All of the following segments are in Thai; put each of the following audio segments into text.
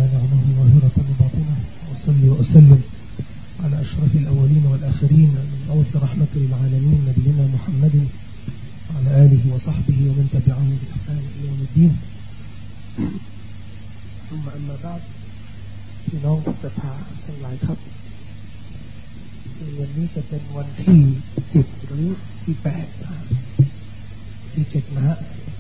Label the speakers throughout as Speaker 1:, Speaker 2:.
Speaker 1: نعمه ظاهرة وباطنة وصلي وأسلم على أشرف الأولين والآخرين المبعوث رحمة للعالمين نبينا محمد وعلى آله وصحبه ومن تبعه بإحسان إلى يوم الدين ثم أما بعد พี่น้องผู้ศรัทธาทั้งหลายครับวันนี้จะเป็นวันที่7หรือที่8ที่7นะฮะ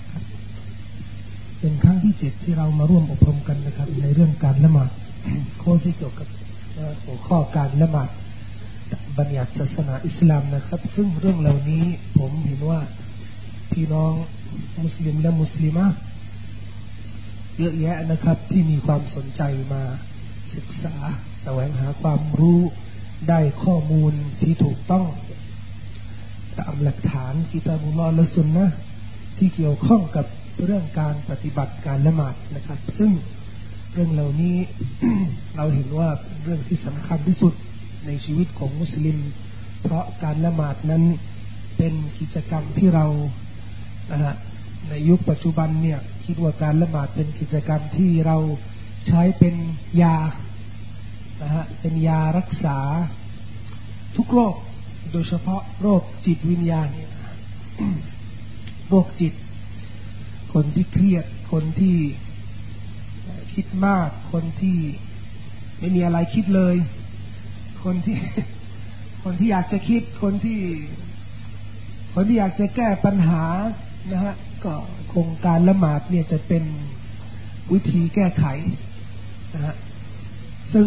Speaker 1: เป็นครั้งที่7ที่เรามาร่วมอบรมกันนะครับในเรื่องการละหมาดข้อที่เกี่ยวกับหัวข้อการละหมาดบัญญัติศาสนาอิสลามนะครับซึ่งเรื่องเหล่านี้ผมเห็นว่าพี่น้องมุสลิมและมุสลิมะเยอะแยะนะครับที่มีความสนใจมาศึกษาแสวงหาความรู้ได้ข้อมูลที่ถูกต้องตามหลักฐานกิตาบุลลอฮ์และซุนนะห์ที่เกี่ยวข้องกับเรื่องการปฏิบัติการละหมาดนะครับซึ่งเรื่องเหล่านี้ เราเห็นว่าเรื่องที่สำคัญที่สุดในชีวิตของมุสลิมเพราะการละหมาดนั้นเป็นกิจกรรมที่เราในยุคปัจจุบันเนี่ยคิดว่าการละหมาดเป็นกิจกรรมที่เราใช้เป็นยาเป็นยารักษาทุกโรคโดยเฉพาะโรคจิตวิญญาณ โรคจิตคนที่เครียดคนที่คิดมากคนที่ไม่มีอะไรคิดเลยคนที่อยากจะคิดคนที่อยากจะแก้ปัญหานะฮะก็โครงการละหมาดเนี่ยจะเป็นวิธีแก้ไขนะฮะซึ่ง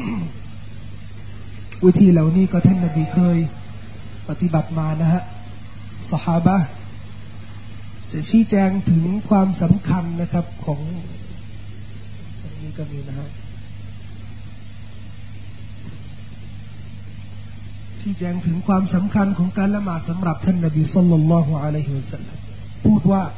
Speaker 1: วิธีเหล่านี้ก็ท่านนบีเคยปฏิบัติมานะฮะซอฮาบะห์จะชี้แจงถึงความสำคัญนะครับของตรงนี้ก็มีนะฮะชี้แจงถึงความสำคัญของการละหมาดสำหรับท่านนบีศ็อลลัลลอฮุอะลัยฮิวะซัลลัมพูดว่า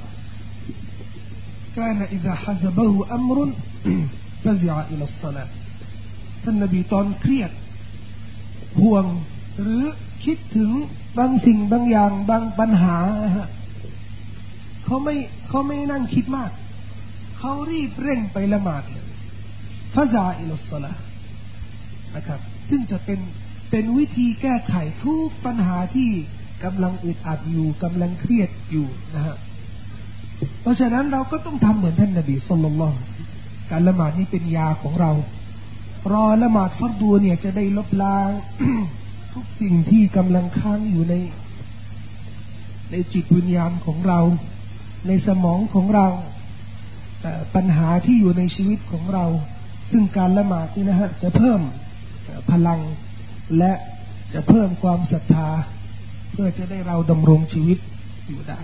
Speaker 1: كان إذا حزبه أمر فزع إلى الصلاة ท่านนบีตอนเครียดห่วงหรือคิดถึงบางสิ่งบางอย่างบางปัญหาเขาไม่นั่งคิดมากเขารีบเร่งไปละหมาดฟะซะอิลัสศอลาห์นะครับซึ่งจะเป็นวิธีแก้ไขทุกปัญหาที่กำลังอึดอัดอยู่กำลังเครียดอยู่นะฮะเพราะฉะนั้นเราก็ต้องทำเหมือนท่านนบีศ็อลลัลลอฮุอะลัยฮิวะซัลลัมการละหมาดนี้เป็นยาของเรารอละหมาดฟัรฎูเนี่ยจะได้ลบล้าง ทุกสิ่งที่กำลังค้างอยู่ในจิตวิญญาณของเราในสมองของเราปัญหาที่อยู่ในชีวิตของเราซึ่งการละหมาดนี่นะฮะจะเพิ่มพลังและจะเพิ่มความศรัทธาเพื่อจะได้เราดำรงชีวิตอยู่ได้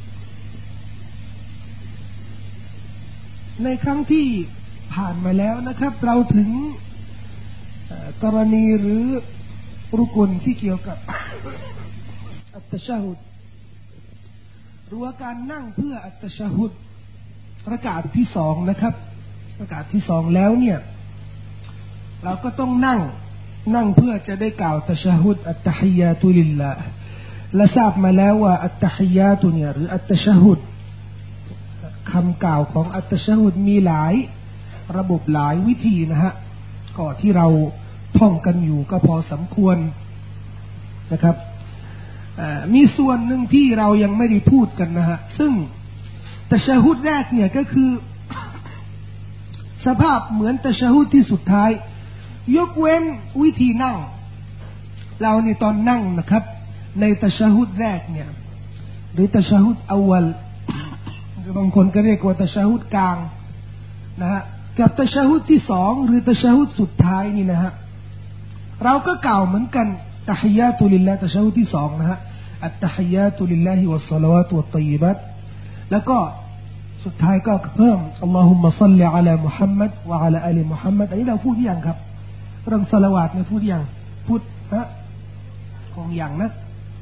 Speaker 1: ในครั้งที่ผ่านมาแล้วนะครับเราถึงกรณีหรือรุกนที่เกี่ยวกับ อัตตะชะฮุดหรือว่าการนั่งเพื่ออัตตะชะฮุดรากาตที่2นะครับรากาตที่2แล้วเนี่ยเราก็ต้องนั่งเพื่อจะได้กล่าวตะชะฮุดอัตตะฮิยาตุลิลลาห์และทราบมาแล้วว่าอัตตะฮิยาตุเนี่ยหรืออัตตะชะฮุดคำกล่าวของอัตตะชะฮุดมีหลายระบบหลายวิธีนะฮะก็ที่เราท่องกันอยู่ก็พอสมควรนะครับมีส่วนหนึ่งที่เรายังไม่ได้พูดกันนะฮะซึ่งตะชะฮุดแรกเนี่ยก็คือ สภาพเหมือนตะชะฮุดที่สุดท้ายยกเว้นวิธีนั่งเราในตอนนั่งนะครับในตะชะฮุดแรกเนี่ยหรือตะชะฮุดอวัลหรือบางคนก็เรียกว่าตะชะฮุดกลางนะฮะกับตะชะฮุดที่2หรือตะชะฮุดสุดท้ายนี่นะฮะเราก็กล่าวเหมือนกันตะฮิยาตุลิลลาห์ตะชะฮุดที่2นะฮะอัตตะฮิยาตุลิลลาฮิวัสศอลาวาตุวัตฏอยยิบัตแล้วก็สุดท้ายก็เพิ่มอัลลอฮุมมะศ็อลลิอะลามุฮัมมัดวะอะลาอาลีมุฮัมมัดอันนี้เราพูดยังครับเรื่องศอลาวาตเนี่ยพูดยังพูดนะคงยังนะ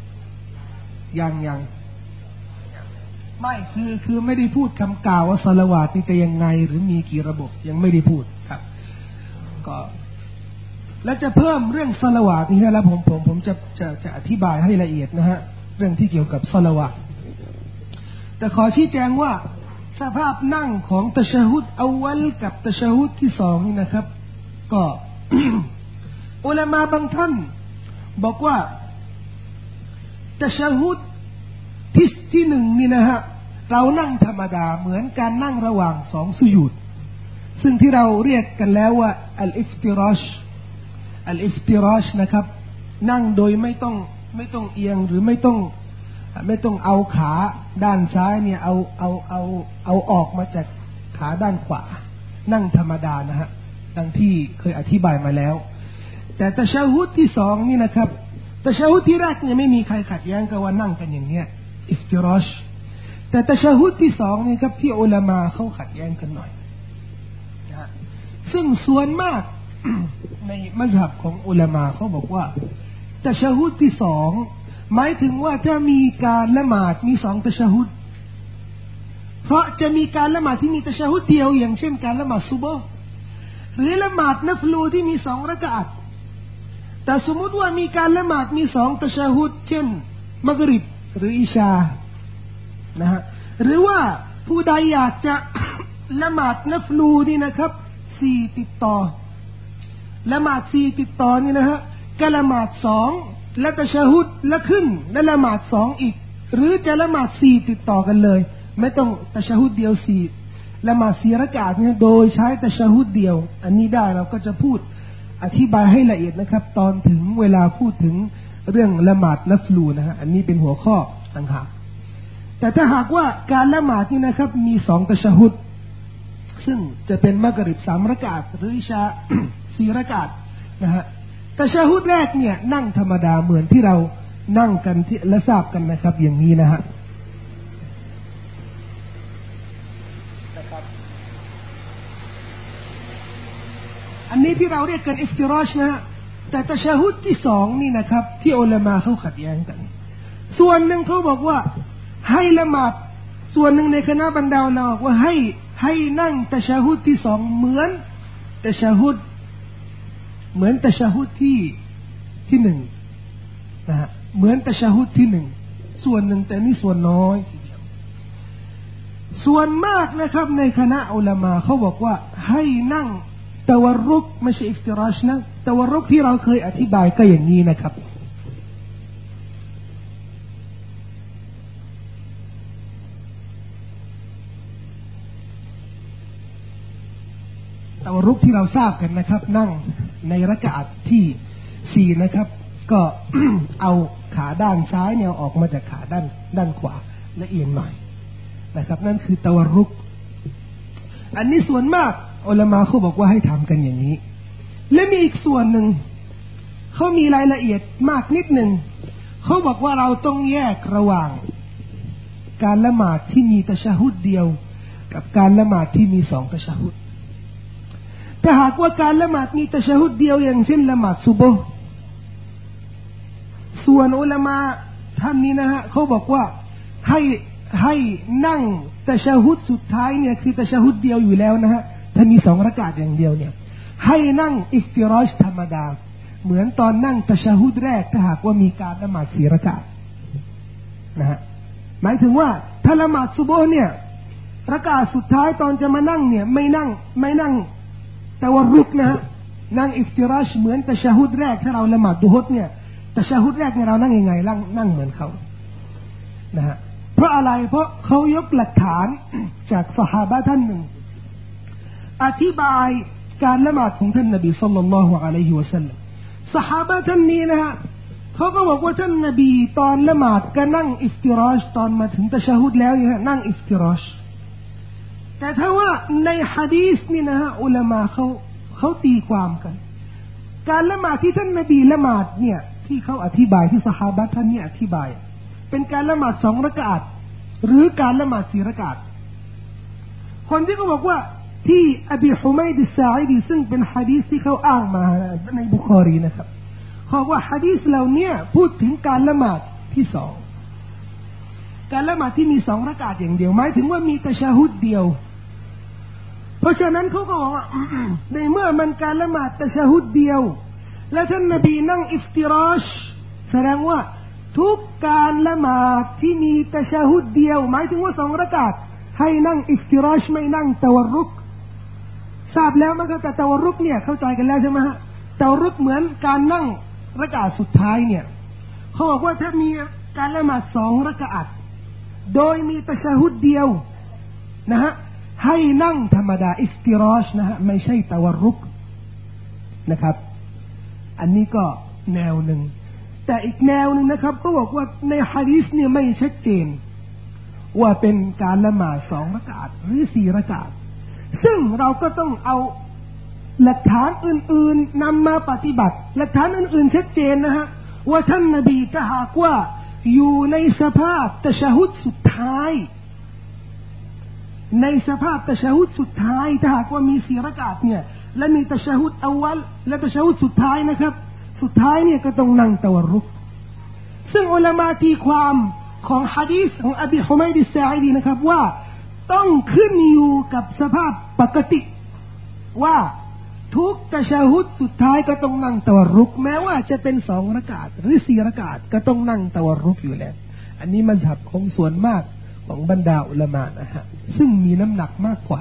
Speaker 1: ยังไม่คือไม่ได้พูดคำกล่าวว่าศอลาวาตนี่จะยังไงหรือมีกี่ระบบยังไม่ได้พูดครับก็แล้วจะเพิ่มเรื่องศอลาวาตนี่แล้วผมจะอธิบายให้ละเอียดนะฮะเรื่องที่เกี่ยวกับศอลาวาตแต่ขอชี้แจงว่าสภาพนั่งของตะชะฮุดอวัลกับตะชะฮุดที่สองนี่นะครับก็ อุลามะบางท่านบอกว่าตะชะฮุดที่หนึ่งนี่นะฮะเรานั่งธรรมดาเหมือนการนั่งระหว่างสองสุญูดซึ่งที่เราเรียกกันแล้วว่าอัลอิฟติรอชนะครับนั่งโดยไม่ต้องเอียงหรือไม่ต้องเอาขาด้านซ้ายเนี่ยเอาออกมาจากขาด้านขวานั่งธรรมดานะฮะดังที่เคยอธิบายมาแล้วแต่ตะชะฮุดที่สองนี่นะครับตะชะฮุดที่แรกเนี่ยไม่มีใครขัดแย้งกันว่านั่งกันอย่างเนี้ยอิฟติรอชแต่ตะชะฮุดที่สองนี่ครับที่อุลามะเขาขัดแย้งกันหน่อยนะซึ่งส่วนมาก ในมัซฮับของอุลามะเขาบอกว่าตะชะฮุดที่สองหมายถึงว่าถ้ามีการละหมาดมีสองตะชะฮุดเพราะจะมีการละหมาดที่มีตะชะฮุดเดียวอย่างเช่นการละหมาดซุบฮ์หรือละหมาดนัฟลูที่มีสองรากะอัตแต่สมมติว่ามีการละหมาดมีสองตะชะฮุดเช่นมักริบหรืออิชานะฮะหรือว่าผู้ใดอยากจะ ละหมาดนัฟลูนี่นะครับสี่ติดต่อละหมาดสี่ติดต่อนี่นะฮะก็ละหมาดสองและตะชะฮุดและขึ้นและละหมาดสองอีกหรือจะละหมาดสี่ติดต่อกันเลยไม่ต้องตะชะฮุดเดียวสี่ละหมาดสี่รากะเนี่ยโดยใช้ตะชะฮุดเดียวอันนี้ได้เราก็จะพูดอธิบายให้ละเอียดนะครับตอนถึงเวลาพูดถึงเรื่องละหมาดนัฟลูนะฮะอันนี้เป็นหัวข้อต่างหากแต่ถ้าหากว่าการละหมาดนี่นะครับมีสองตะชะฮุดซึ่งจะเป็นมักริบสามรากะอัตหรืออิชา สี่รากะอัตนะฮะตะชะฮุดแรกเนี่ยนั่งธรรมดาเหมือนที่เรานั่งกันที่และทราบกันนะครับอย่างนี้นะฮะอันนี้ที่เราเรียกกันอิฟติรอชนะฮะแต่ตะชะฮุดที่สองนี่นะครับที่อุลามะเขาขัดแย้งกันส่วนหนึ่งเขาบอกว่าให้ละหมาดส่วนหนึ่งในคณะบรรดาเราบอกว่าให้นั่งตะชะฮุดที่สองเหมือนตะชะฮุดที่หนึ่งนะฮะเหมือนตะชะฮุดที่หนึ่งส่วนหนึ่งแต่นี่ส่วนน้อยทีเดียวส่วนมากนะครับในคณะอุลามะเขาบอกว่าให้นั่งตะวัรุกไม่ใช่อิฟติรอชนะตะวัรุกที่เราเคยอธิบายก็อย่างนี้นะครับตะวัรุกที่เราทราบกันนะครับนั่งในรากะอัตที่สี่นะครับก็ เอาขาด้านซ้ายเนี่ยออกมาจากขาด้านขวาและเอียงหน่อยนะครับนั่นคือตะวัรุกอันนี้ส่วนมากอุลามะเขาบอกว่าให้ทำกันอย่างนี้และมีอีกส่วนหนึ่งเขามีรายละเอียดมากนิดหนึ่งเขาบอกว่าเราต้องแยกระหว่างการละหมาดที่มีตะชะฮุดเดียวกับการละหมาดที่มีสองตะชะฮุดถ้าหากว่าการละหมาดมีตะชะฮุดเดียวอย่างเช่นละหมาดซุบฮ์ส่วนอุลามะท่านนี้นะฮะเขาบอกว่าให้นั่งตะชะฮุดสุดท้ายเนี่ยคือตะชะฮุดเดียวอยู่แล้วนะฮะถ้ามีสองรากะอย่างเดียวเนี่ยให้นั่งอิฟติรอชธรรมดาเหมือนตอนนั่งตะชะฮุดแรกถ้าหากว่ามีการละหมาดสี่รากะนะฮะหมายถึงว่าถ้าละหมาดซุบฮ์เนี่ยรากะสุดท้ายตอนจะมานั่งเนี่ยไม่นั่งตะวัรุกนะฮะนั่งอิฟติรอชเหมือนตะชะฮุดแรกถ้าเราละหมาดดุฮ์เนี่ยตะชะฮุดแรกเนี่ยเรานั่งยังไงนั่งเหมือนเขานะฮะเพราะอะไรเพราะเขายกหลักฐานจากซอฮาบะห์ท่านหนึ่งอธิบายการละหมาดของท่านนบีศ็อลลัลลอฮุอะลัยฮิวะซัลลัมซอฮาบะห์ท่านนี้นะฮะเขาก็บอกว่าท่านนบีตอนละหมาดก็นั่งอิฟติรอชตอนมาถึงตะชะฮุดแล้วเนี่ยนั่งอิฟติรอชแต่ถ้าว่าในหะดีษนี่นะฮะอุลามะเขาตีความกันการละหมาดที่ท่านนบีละหมาดเนี่ยที่เขาอธิบายที่ซอฮาบะห์ท่านนี้อธิบายเป็นการละหมาดสองรากะอัตหรือการละหมาดสี่รากะอัตคนที่เขาบอกว่าที่อบีฮุมัยด อัสซาอิดีซึ่งเป็นหะดีษที่เขาอ้างมาในบุคอรีนะครับเขาบอกว่าหะดีษเหล่านี้พูดถึงการละหมาดที่สองการละหมาดที่มีสองรากะอัตอย่างเดียวหมายถึงว่ามีตะชะฮุดเดียวเพราะฉะนั้นเขาก็บอกว่า ในเมื่อมันการละหมาดตะชะฮุดเดียวและท่านนบีนั่งอิฟติรอชแสดงว่าทุกการละหมาดที่มีตะชะฮุดเดียวหมายถึงว่าสองรากะอัตให้นั่งอิฟติรอชไม่นั่งตะวัรุกทราบแล้วมั้ยครับแต่ตะวัรุกเนี่ยเข้าใจกันแล้วใช่ไหมฮะตะวัรุกเหมือนการนั่งรักอะสุดท้ายเนี่ยเขาบอกว่าถ้ามีการละหมาด2รักอะโดยมีตะชะฮุดเดียวนะฮะให้นั่งธรรมดาอิฟติรอชนะฮะไม่ใช่ตะวัรุกนะครับอันนี้ก็แนวหนึ่งแต่อีกแนวหนึ่งนะครับก็บอกว่าในหะดีษเนี่ยไม่ชัดเจนว่าเป็นการละหมาด2รักอะหรือ4รักอะซึ่งเราก็ต้องเอาหลักฐานอื่นๆนำมาปฏิบัติหลักฐานอื่นๆชัดเจนนะฮะว่าท่านนบีถ้าหากว่าอยู่ในสภาพตะชะฮุดสุดท้ายในสภาพตะชะฮุดสุดท้ายถ้าหากว่ามี4รักอะเนี่ยและมีตะชะฮุดอวัลและตะชะฮุดสุดท้ายนะครับสุดท้ายเนี่ยก็ต้องนั่งตะวัรุกซึ่งอุลามะตีความของหะดีษของอบีฮุมัยดิสซาอิดีนะครับว่าต้องขึ้นอยู่กับสภาพปกติว่าทุกตะชะฮุดสุดท้ายก็ต้องนั่งตะวัรุกแม้ว่าจะเป็น2รักอะหรือ4รักอะก็ต้องนั่งตะวัรุกอยู่แล้วอันนี้มัซฮับของส่วนมากของบรรดาอุลามะนะฮะซึ่งมีน้ำหนักมากกว่า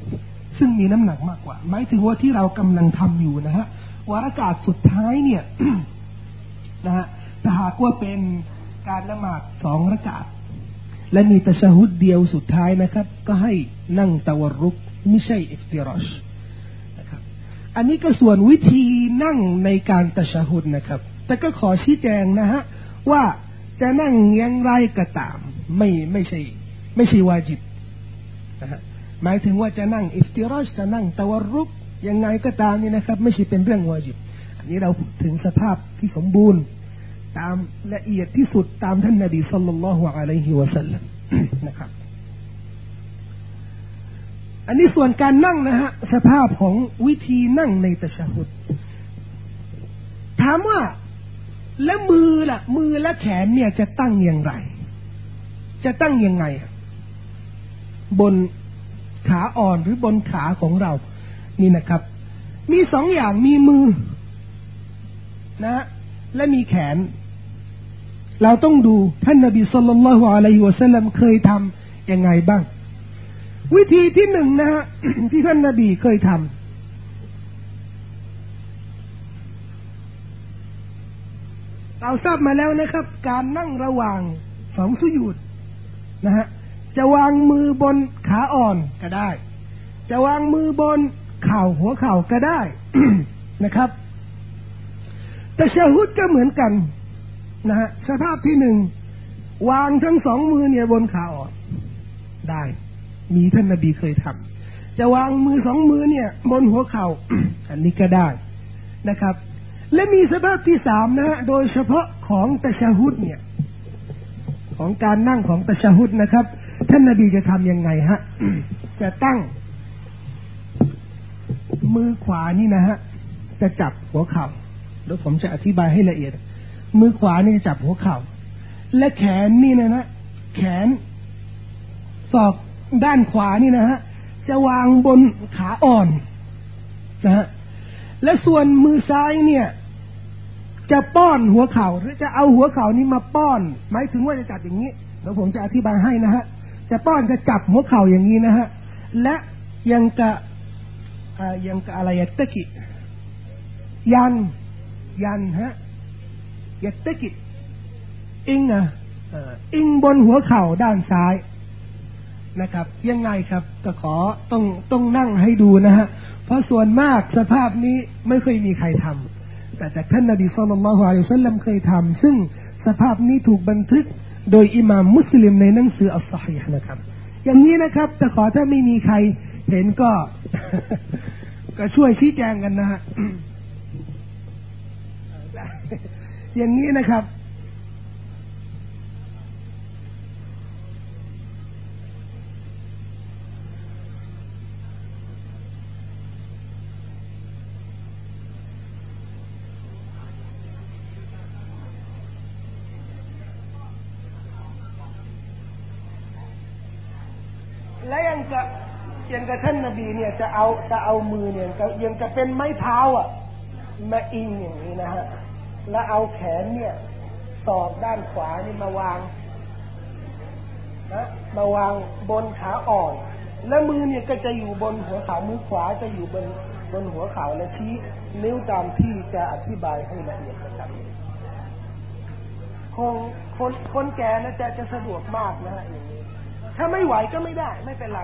Speaker 1: หมายถึงว่าที่เรากำลังทำอยู่นะฮะว่ารักอะสุดท้ายเนี่ย นะฮะถ้าหากว่าเป็นการละหมาด2รักอะและมีตะชะฮุดเดียวสุดท้ายนะครับก็ให้นั่งตะวัรุกไม่ใช่อิฟติรอชนะครับอันนี้ก็ส่วนวิธีนั่งในการตะชะฮุดนะครับแต่ก็ขอชี้แจงนะฮะว่าจะนั่งอย่างไรก็ตามไม่ใช่วาญิบนะฮะหมายถึงว่าจะนั่งอิฟติรอชจะนั่งตะวัรุกยังไงก็ตามนี่นะครับไม่ใช่เป็นเรื่องวาญิบอันนี้เราถึงสภาพที่สมบูรณ์ตามละเอียดที่สุดตามท่านนบีศ็อลลัลลอฮุอะลัยฮิวะซัลลัมนะครับอันนี้ส่วนการนั่งนะฮะสภาพของวิธีนั่งในตะชะฮุดถามว่าแล้วมือและแขนเนี่ยจะตั้งอย่างไรจะตั้งยังไงบนขาอ่อนหรือบนขาของเรานี่นะครับมี2อย่างมีมือนะและมีแขนเราต้องดูท่านนบีศ็อลลัลลอฮุอะลัยฮิวะซัลลัมเคยทำยังไงบ้างวิธีที่1นะฮะ ที่ท่านนบีเคยทำเราทราบมาแล้วนะครับการนั่งระหว่าง2สุญูดนะฮะจะวางมือบนขาอ่อนก็ได้จะวางมือบนเข่าหัวเข่าก็ได้ นะครับตะชะฮุดก็เหมือนกันนะฮะสภาพที่1วางทั้ง2มือเนี่ยบนขาอ่อนได้มีท่านนบีเคยทำจะวางมือ2มือเนี่ยบนหัวเข่า อันนี้ก็ได้นะครับและมีสภาพที่3นะฮะโดยเฉพาะของตะชะฮุดเนี่ยของการนั่งของตะชะฮุดนะครับท่านนบีจะทำยังไงฮะ จะตั้งมือขวานี่นะฮะจะจับหัวเข่าเดี๋ยวผมจะอธิบายให้ละเอียดมือขวานี่จะจับหัวเข่าและแขนนี่นะแขนศอกด้านขวานี่นะฮะจะวางบนขาอ่อนนะฮะและส่วนมือซ้ายเนี่ยจะป้อนหัวเข่าหรือจะเอาหัวเข่านี้มาป้อนหมายถึงว่าจะจับอย่างนี้เดี๋ยวผมจะอธิบายให้นะฮะจะป้อนจะจับหัวเข่าอย่างนี้นะฮะและยังกะอะไรตะกิยันฮะยัตตะกิอิงบนหัวเข่าด้านซ้ายนะครับยังไงครับก็ขอต้องนั่งให้ดูนะฮะเพราะส่วนมากสภาพนี้ไม่เคยมีใครทำแต่จากท่านนบีศ็อลลัลลอฮุอะลัยฮิวะซัลลัมเคยทำซึ่งสภาพนี้ถูกบันทึกโดยอิหม่ามมุสลิมในหนังสืออัศฮีห์นะครับอย่างนี้นะครับแต่ขอถ้าไม่มีใครเห็นก็ ก็ช่วยชี้แจงกันนะฮะ อย่างนี้นะครับและยังกับท่านนบีเนี่ยจะเอามือเนี่ยยังจะเป็นไม้เท้าอ่ะมาอิงอย่างนี้นะฮะแล้วเอาแขนเนี่ยศอกด้านขวานี่มาวางนะมาวางบนขาอ่อนและมือเนี่ยก็จะอยู่บนหัวเข่ามือขวาจะอยู่บนหัวเข่าและชี้นิ้วตามที่จะอธิบายให้ละเอียดนะครับคนแก่นะจะสะดวกมากนะฮะอย่างนี้ถ้าไม่ไหวก็ไม่ได้ไม่เป็นไร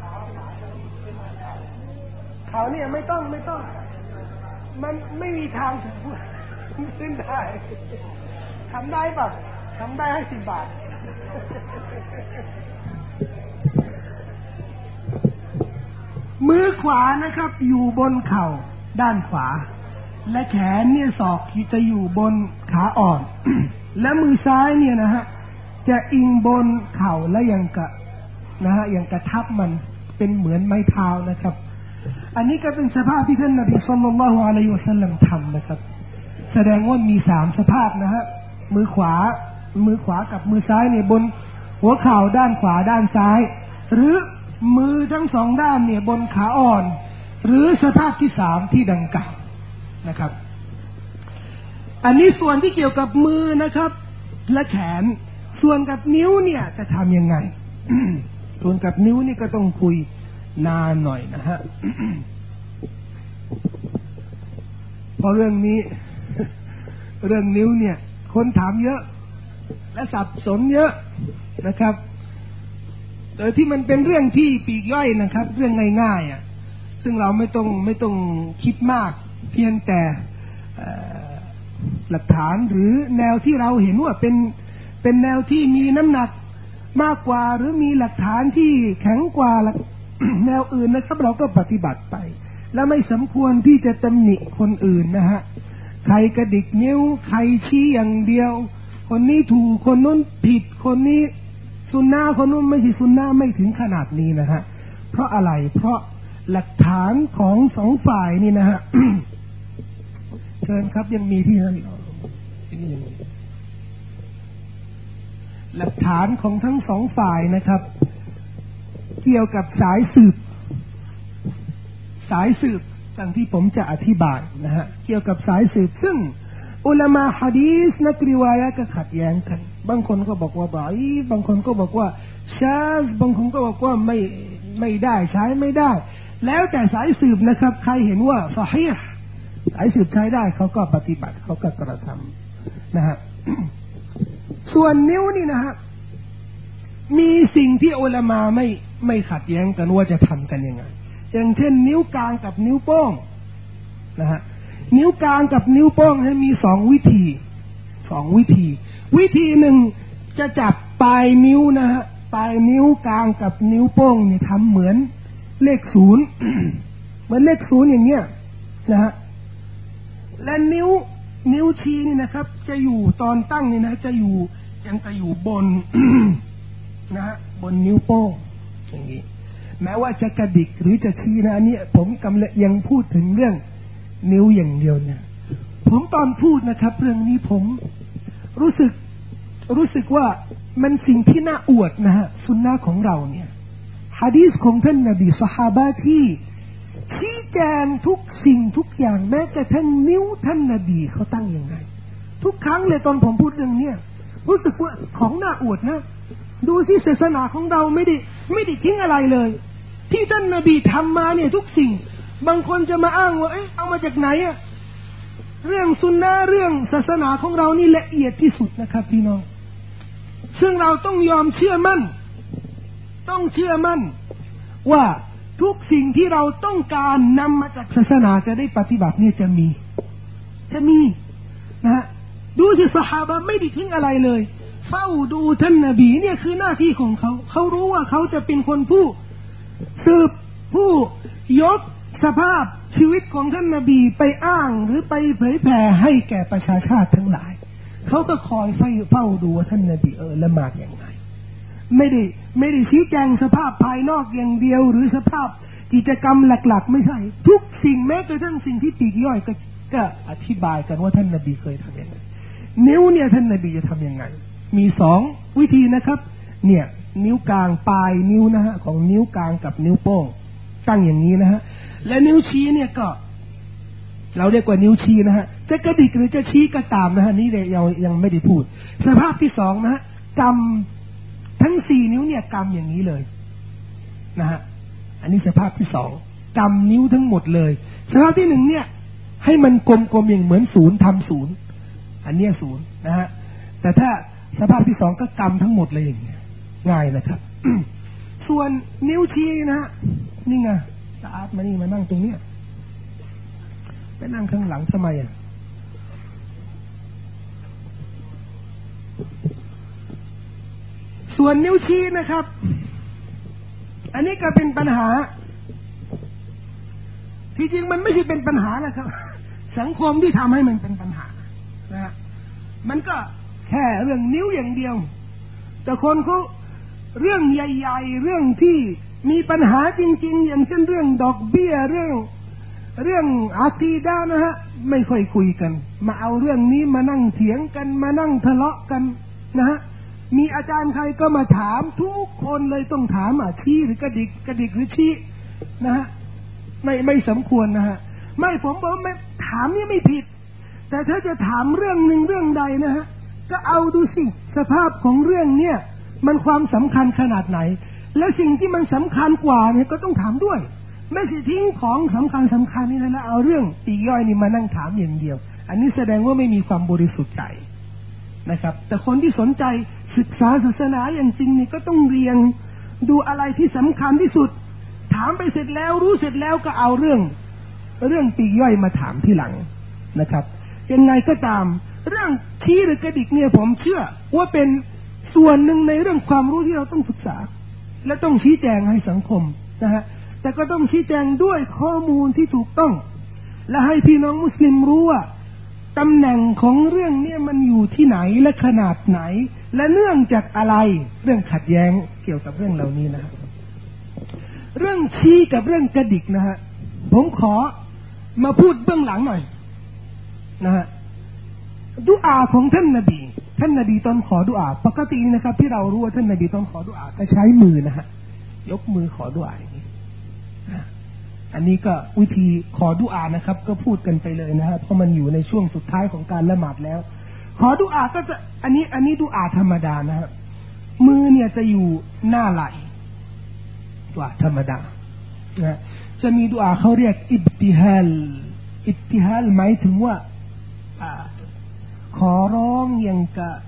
Speaker 1: เขาเนี่ยไม่ต้องมันไม่มีทางถึงขึ้นได้ทำได้ป่ะทำได้ให้10 บาทมือขวานะครับอยู่บนเข่าด้านขวาและแขนเนี่ยศอกจะอยู่บนขาอ่อน และมือซ้ายเนี่ยนะฮะจะอิงบนเข่าและยังกระทับมันเป็นเหมือนไม้เท้านะครับอันนี้ก็เป็นสภาพที่ท่านนบีศ็อลลัลลอฮุอะลัยฮิวะซัลลัมทำนะครับแสดงว่ามี3สภาพนะฮะมือขวากับมือซ้ายเนี่ยบนหัวเข่าด้านขวาด้านซ้ายหรือมือทั้ง2ด้านเนี่ยบนขาอ่อนหรือสภาพที่3ที่ดังกล่าวนะครับอันนี้ส่วนที่เกี่ยวกับมือนะครับและแขนส่วนกับนิ้วเนี่ยจะทำยังไง ส่วนกับนิ้วนี่ก็ต้องคุยนานหน่อยนะฮะ เพราะเรื่องนี้ เรื่องนิ้วเนี่ยคนถามเยอะและสับสนเยอะนะครับโดยที่มันเป็นเรื่องที่ปลีกย่อยนะครับเรื่องง่ายๆอ่ะซึ่งเราไม่ต้องคิดมากเพียงแต่หลักฐานหรือแนวที่เราเห็นว่าเป็นแนวที่มีน้ำหนักมากกว่าหรือมีหลักฐานที่แข็งกว่า แนวอื่นนะครับเราก็ปฏิบัติไปและไม่สมควรที่จะตำหนิคนอื่นนะฮะใครกระดิกนิ้วใครชี้อย่างเดียวคนนี้ถูกคนนู้นผิดคนนี้ซุนนะห์คนนู้นไม่ใช่ซุนนะห์ไม่ถึงขนาดนี้นะฮะเพราะอะไรเพราะหลักฐานของ2ฝ่ายนี่นะฮะ เชิญครับยังมีที่นั่นหลักฐานของทั้ง2ฝ่ายนะครับเกี่ยวกับสายสืบดังที่ผมจะอธิบายนะฮะเกี่ยวกับสายสืบซึ่งอุลามะหะดีษนักริวายะห์ก็ขัดแย้งกันบางคนก็บอกว่าดออีฟบางคนก็บอกว่าชาซบางคนก็บอกว่าไม่ได้ใช้ไม่ได้แล้วแต่สายสืบนะครับใครเห็นว่าซอฮีฮ์สายสืบใช้ได้เขาก็ปฏิบัติเขาก็กระทำนะฮะ ส่วนนิ้วนี่นะฮะมีสิ่งที่อุลามะไม่ขัดแย้งกันว่าจะทำกันยังไงอย่างเช่นนิ้วกลางกับนิ้วโป้งนะฮะนิ้วกลางกับนิ้วโป้งให้มี2 วิธีวิธีหนึ่งจะจับปลายนิ้วนะฮะปลายนิ้วกลางกับนิ้วโป้งนี่ทำเหมือนเลข0 เหมือนเลข0อย่างเงี้ยนะฮะและนิ้วชี้นี่นะครับจะอยู่ตอนตั้งนี่นะจะอยู่บน นะฮะบนนิ้วโป้งอย่างนี้แม้ว่าจะกระดิกหรือจะชี้นะอันนี้ผมกำลังยังพูดถึงเรื่องนิ้วอย่างเดียวเนี่ยผมตอนพูดนะครับเรื่องนี้ผมรู้สึกว่ามันสิ่งที่น่าอวดนะฮะสุนนะของเราเนี่ยหะดีษของท่านนบีซอฮาบะห์ที่ชี้แจงทุกสิ่งทุกอย่างแม้กระทั่งนิ้วท่านนบีเขาตั้งยังไงทุกครั้งเลยตอนผมพูดเรื่องเนี้ยรู้สึกว่าของน่าอวดนะดูสิศาสนาของเราไม่ได้ทิ้งอะไรเลยที่ท่านนบีทำมาเนี่ยทุกสิ่งบางคนจะมาอ้างว่าเอามาจากไหนอะเรื่องซุนนะห์เรื่องศาสนาของเรานี่ละเอียดที่สุดนะครับพี่น้องซึ่งเราต้องยอมเชื่อมั่นว่าทุกสิ่งที่เราต้องการนำมาจากศาสนาจะได้ปฏิบัติเนี่ยจะมีนะฮะดูสิซอฮาบะห์ไม่ได้ทิ้งอะไรเลยเฝ้าดูท่านนบีเนี่ยคือหน้าที่ของเขารู้ว่าเขาจะเป็นคนผู้สืบผู้ยกสภาพชีวิตของท่านนบีไปอ้างหรือไปเผยแผ่ให้แก่ประชาชาติทั้งหลายเขาก็คอยเฝ้าดูว่าท่านนบีละหมาดอย่างไรไม่ได้ชี้แจงสภาพภายนอกอย่างเดียวหรือสภาพกิจกรรมหลักๆไม่ใช่ทุกสิ่งแม้กระทั่งสิ่งที่ปลีกย่อยก็อธิบายกันว่าท่านนบีเคยทำยังไงนิ้วเนี่ยท่านนบีจะทำยังไงมี2 วิธีนะครับเนี่ยนิ้วกลางปลายนิ้วนะฮะของนิ้วกลางกับนิ้วโป้งตั้งอย่างนี้นะฮะและนิ้วชี้เนี่ยก็เราเรียกว่านิ้วชี้นะฮะจะกระดิกหรือจะชี้ก็ตามนะฮะนี่เรายังไม่ได้พูดสภาพที่2นะฮะทั้ง4นิ้วเนี่ยกำอย่างนี้เลยนะฮะอันนี้สภาพที่2กำนิ้วทั้งหมดเลยสภาพที่1เนี่ยให้มันกลมๆอย่างเหมือน0ทำ0อันนี้0นะฮะแต่ถ้าสภาพที่2ก็กำทั้งหมดเลยอย่างเงี้ยง่ายนะครับ ส่วนนิ้วชี้นะฮะนี่ไงสะอาดมานี่มานั่งตรงนี้ไปนั่งข้างหลังทำไมอ่ะส่วนนิ้วชี้นะครับอันนี้ก็เป็นปัญหาที่จริงมันไม่ใช่เป็นปัญหานะครับสังคมที่ทำให้มันเป็นปัญหานะฮะมันก็แค่เรื่องนิ้วอย่างเดียวแต่คนเขาเรื่องใหญ่ๆเรื่องที่มีปัญหาจริงๆอย่างเช่นเรื่องดอกเบี้ยเรื่องอากีดะห์นะฮะไม่ค่อยคุยกันมาเอาเรื่องนี้มานั่งเถียงกันมานั่งทะเลาะกันนะฮะมีอาจารย์ใครก็มาถามทุกคนเลยต้องถามชี้หรือกระดิกหรือชี้นะฮะไม่สมควรนะฮะไม่ผมบอกไม่ถามนี่ไม่ผิดแต่ถ้าจะถามเรื่องหนึ่งเรื่องใดนะฮะก็เอาดูสิสภาพของเรื่องเนี่ยมันความสำคัญขนาดไหนและสิ่งที่มันสำคัญกว่าเนี่ยก็ต้องถามด้วยไม่ใช่ทิ้งของสำคัญนี่นะแล้วเอาเรื่องปีกย่อยนี่มานั่งถามอย่างเดียวอันนี้แสดงว่าไม่มีความบริสุทธิ์ใจนะครับแต่คนที่สนใจศึกษาศาสนาอย่างจริงนี่ก็ต้องเรียนดูอะไรที่สำคัญที่สุดถามไปเสร็จแล้วรู้เสร็จแล้วก็เอาเรื่องปีกย่อยมาถามทีหลังนะครับยังไงก็ตามเรื่องชี้หรือกระดิกเนี่ยผมเชื่อว่าเป็นส่วนหนึ่งในเรื่องความรู้ที่เราต้องศึกษาและต้องชี้แจงให้สังคมนะฮะแต่ก็ต้องชี้แจงด้วยข้อมูลที่ถูกต้องและให้พี่น้องมุสลิมรู้ว่าตำแหน่งของเรื่องนี้มันอยู่ที่ไหนและขนาดไหนและเนื่องจากอะไรเรื่องขัดแย้งเกี่ยวกับเรื่องเหล่านี้นะเรื่องชี้กับเรื่องกระดิกนะฮะผมขอมาพูดเบื้องหลังหน่อยนะฮะดุอาของท่านนบีตอนขอดุอาปกตินะครับที่เรารู้ว่าท่านนบีตอนขอดุอาจะใช้มือนะฮะยกมือขอดุอาอย่างนี้อันนี้ก็วิธีขอดุอานะครับก็พูดกันไปเลยนะฮะเพราะมันอยู่ในช่วงสุดท้ายของการละหมาดแล้วขอดุอาก็จะอันนี้ดุอาธรรมดานะครับมือเนี่ยจะอยู่หน้าไหล่ดุอาธรรมดานะจะมีดุอาเขาเรียกอิบติฮาลหมายถึงว่าขอร้องอย่าง